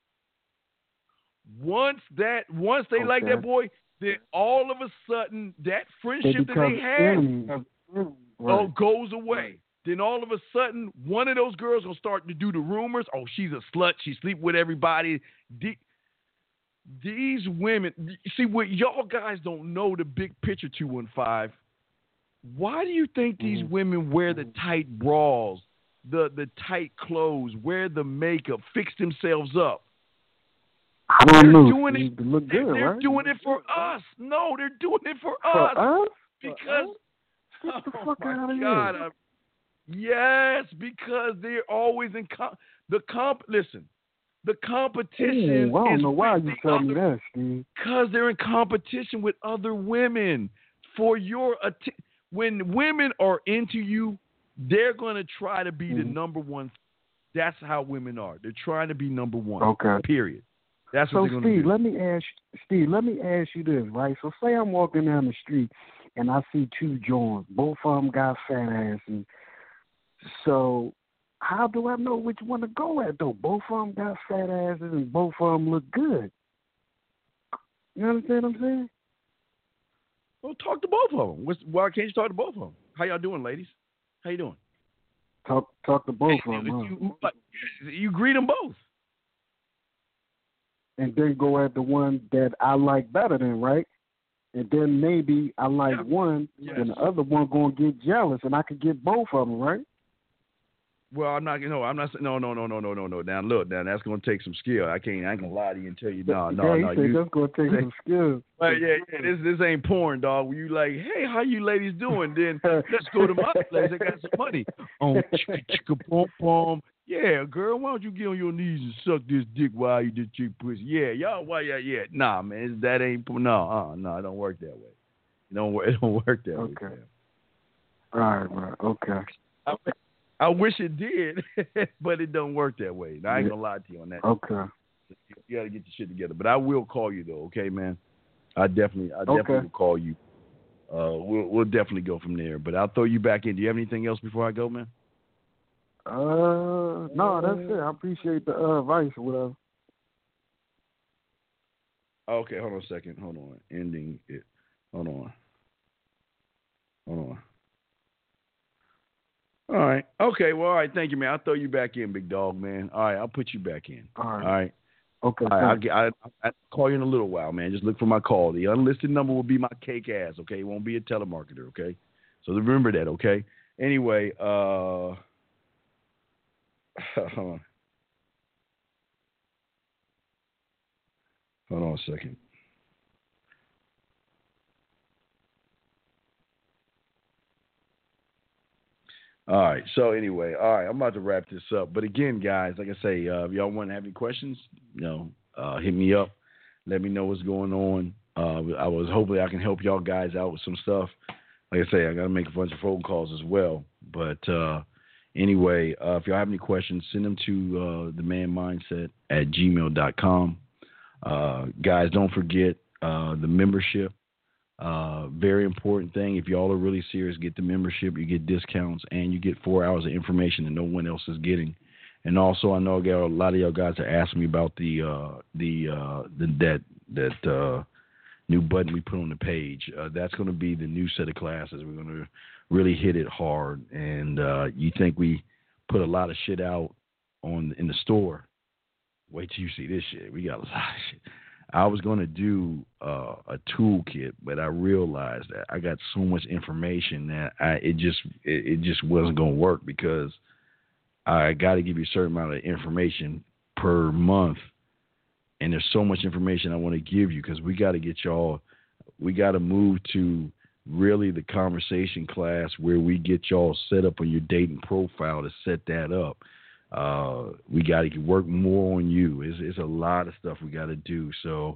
[SPEAKER 1] Once they like that boy, then all of a sudden that friendship that they had goes away. Then all of a sudden, one of those girls will start to do the rumors. Oh, she's a slut. She sleep with everybody. These women, see, what y'all guys don't know the big picture, 215. Why do you think these women wear the tight bras, the tight clothes, wear the makeup, fix themselves up?
[SPEAKER 11] I don't know.
[SPEAKER 1] They're doing it for us. No, they're doing it for us. Because,
[SPEAKER 11] get the fuck out of
[SPEAKER 1] God,
[SPEAKER 11] here.
[SPEAKER 1] Yes, because they're always in listen, the competition.
[SPEAKER 11] I don't know why you tell me that, Steve.
[SPEAKER 1] Because they're in competition with other women for your when women are into you, they're going to try to be the number one. That's how women are. They're trying to be number one.
[SPEAKER 11] Okay.
[SPEAKER 1] Period. That's what they're going to do.
[SPEAKER 11] Let me ask you this, right? So say I'm walking down the street and I see 2 joints. Both of them got fat asses. So how do I know which one to go at, though? Both of them got fat asses and both of them look good. You understand what I'm saying?
[SPEAKER 1] Well, talk to both of them. Why can't you talk to both of them? How y'all doing, ladies? How you doing?
[SPEAKER 11] Talk to both of them.
[SPEAKER 1] You greet them both.
[SPEAKER 11] And then go at the one that I like better than, right? And then maybe I like one, and the other one gonna get jealous, and I could get both of them, right?
[SPEAKER 1] Well, I'm not. No. Now look, that's gonna take some skill. I ain't gonna lie to you and tell you, no.
[SPEAKER 11] That's gonna take some skill.
[SPEAKER 1] But this ain't porn, dog. Where you like, hey, how you ladies doing? Then let's go to my place. I got some money. Chicka pom pom. Yeah, girl, why don't you get on your knees and suck this dick while you just chick pussy? Yeah, y'all, why? Yeah. Nah, man, that ain't no. It don't work that way. It don't work that way.
[SPEAKER 11] Okay. All right. Okay.
[SPEAKER 1] I wish it did, but it don't work that way. I ain't gonna lie to you on that.
[SPEAKER 11] Okay.
[SPEAKER 1] You gotta get your shit together. But I will call you though, okay, man? I definitely will call you. We'll definitely go from there. But I'll throw you back in. Do you have anything else before I go, man?
[SPEAKER 11] No, that's it. I appreciate the advice or whatever.
[SPEAKER 1] Okay, hold on a second. Hold on. Ending it. Hold on. All right. Okay. Well, all right. Thank you, man. I'll throw you back in, big dog, man. All right. I'll put you back in.
[SPEAKER 11] All right.
[SPEAKER 1] All right.
[SPEAKER 11] Okay.
[SPEAKER 1] All right, I'll call you in a little while, man. Just look for my call. The unlisted number will be my cake ass, okay? It won't be a telemarketer, okay? So remember that, okay? Anyway, hold on. Hold on a second. All right. So anyway, I'm about to wrap this up. But again, guys, like I say, if y'all want to have any questions, hit me up. Let me know what's going on. Hopefully I can help y'all guys out with some stuff. Like I say, I got to make a bunch of phone calls as well. But anyway, if y'all have any questions, send them to themanmindset@gmail.com. Guys, don't forget the membership. Very important thing. If y'all are really serious, get the membership. You get discounts and you get 4 hours of information that no one else is getting. And also, I know a lot of y'all guys are asking me about that new button we put on the page. That's going to be the new set of classes. We're going to really hit it hard. And you think we put a lot of shit out in the store? Wait till you see this shit. We got a lot of shit. I was going to do a toolkit, but I realized that I got so much information that it just wasn't going to work, because I got to give you a certain amount of information per month, and there's so much information I want to give you, because we got to move to really the conversation class where we get y'all set up on your dating profile to set that up. We got to work more on you. It's a lot of stuff we got to do. So,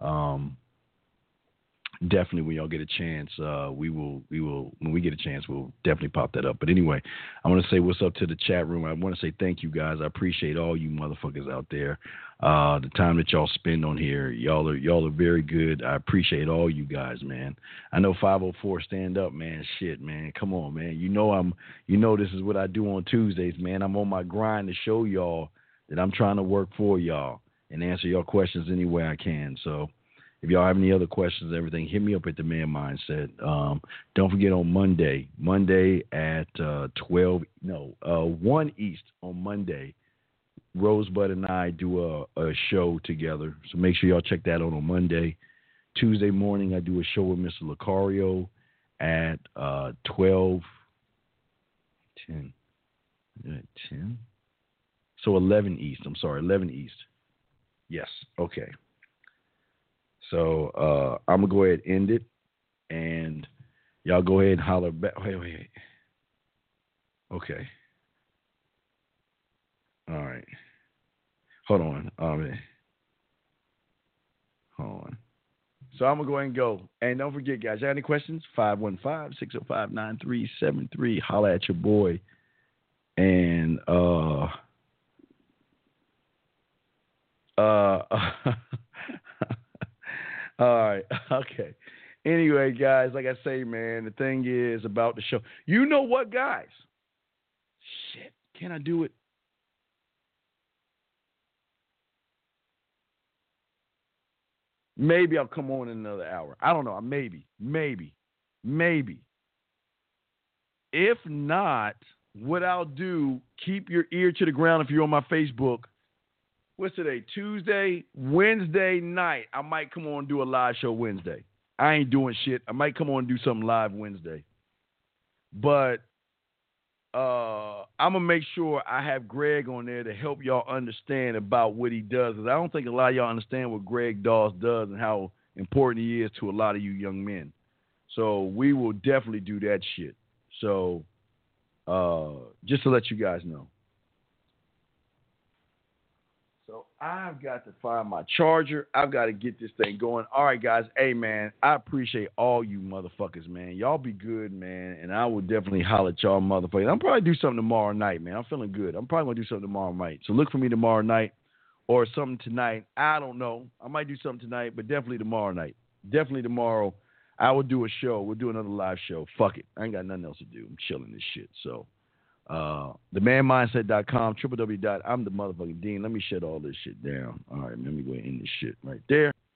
[SPEAKER 1] definitely when y'all get a chance, when we get a chance, we'll definitely pop that up. But anyway, I want to say what's up to the chat room. I want to say thank you guys. I appreciate all you motherfuckers out there. The time that y'all spend on here, y'all are very good. I appreciate all you guys, man. I know 504 stand up, man. Shit, man. Come on, man. You know this is what I do on Tuesdays, man. I'm on my grind to show y'all that I'm trying to work for y'all and answer your questions any way I can. So if y'all have any other questions, everything, hit me up at the Man Mindset. Don't forget on Monday at 1 East on Monday, Rosebud and I do a show together. So make sure y'all check that out on Monday. Tuesday morning, I do a show with Mr. Lucario at 10. So 11 East. I'm sorry, 11 East. Yes. Okay. So I'm going to go ahead and end it, and y'all go ahead and holler back. Wait. Okay. All right. Hold on. Hold on. So I'm going to go ahead and go. And don't forget, guys, you have any questions? 515-605-9373. Holler at your boy. And all right. Okay. Anyway, guys, like I say, man, the thing is about the show. You know what, guys? Shit. Can I do it? Maybe I'll come on in another hour. I don't know. Maybe. If not, what I'll do, keep your ear to the ground if you're on my Facebook. What's today? Tuesday, Wednesday night. I might come on and do a live show Wednesday. I ain't doing shit. I might come on and do something live Wednesday. But I'm going to make sure I have Greg on there to help y'all understand about what he does. Because I don't think a lot of y'all understand what Greg Dawes does and how important he is to a lot of you young men. So we will definitely do that shit. So just to let you guys know. So I've got to find my charger. I've got to get this thing going. All right, guys. Hey, man, I appreciate all you motherfuckers, man. Y'all be good, man, and I will definitely holler at y'all motherfuckers. I'll probably do something tomorrow night, man. I'm feeling good. I'm probably going to do something tomorrow night. So look for me tomorrow night or something tonight. I don't know. I might do something tonight, but definitely tomorrow night. Definitely tomorrow I will do a show. We'll do another live show. Fuck it. I ain't got nothing else to do. I'm chilling this shit, so. themanmindset.com, www. I'm the motherfucking Dean. Let me shut all this shit down. All right, let me go ahead and end this shit right there.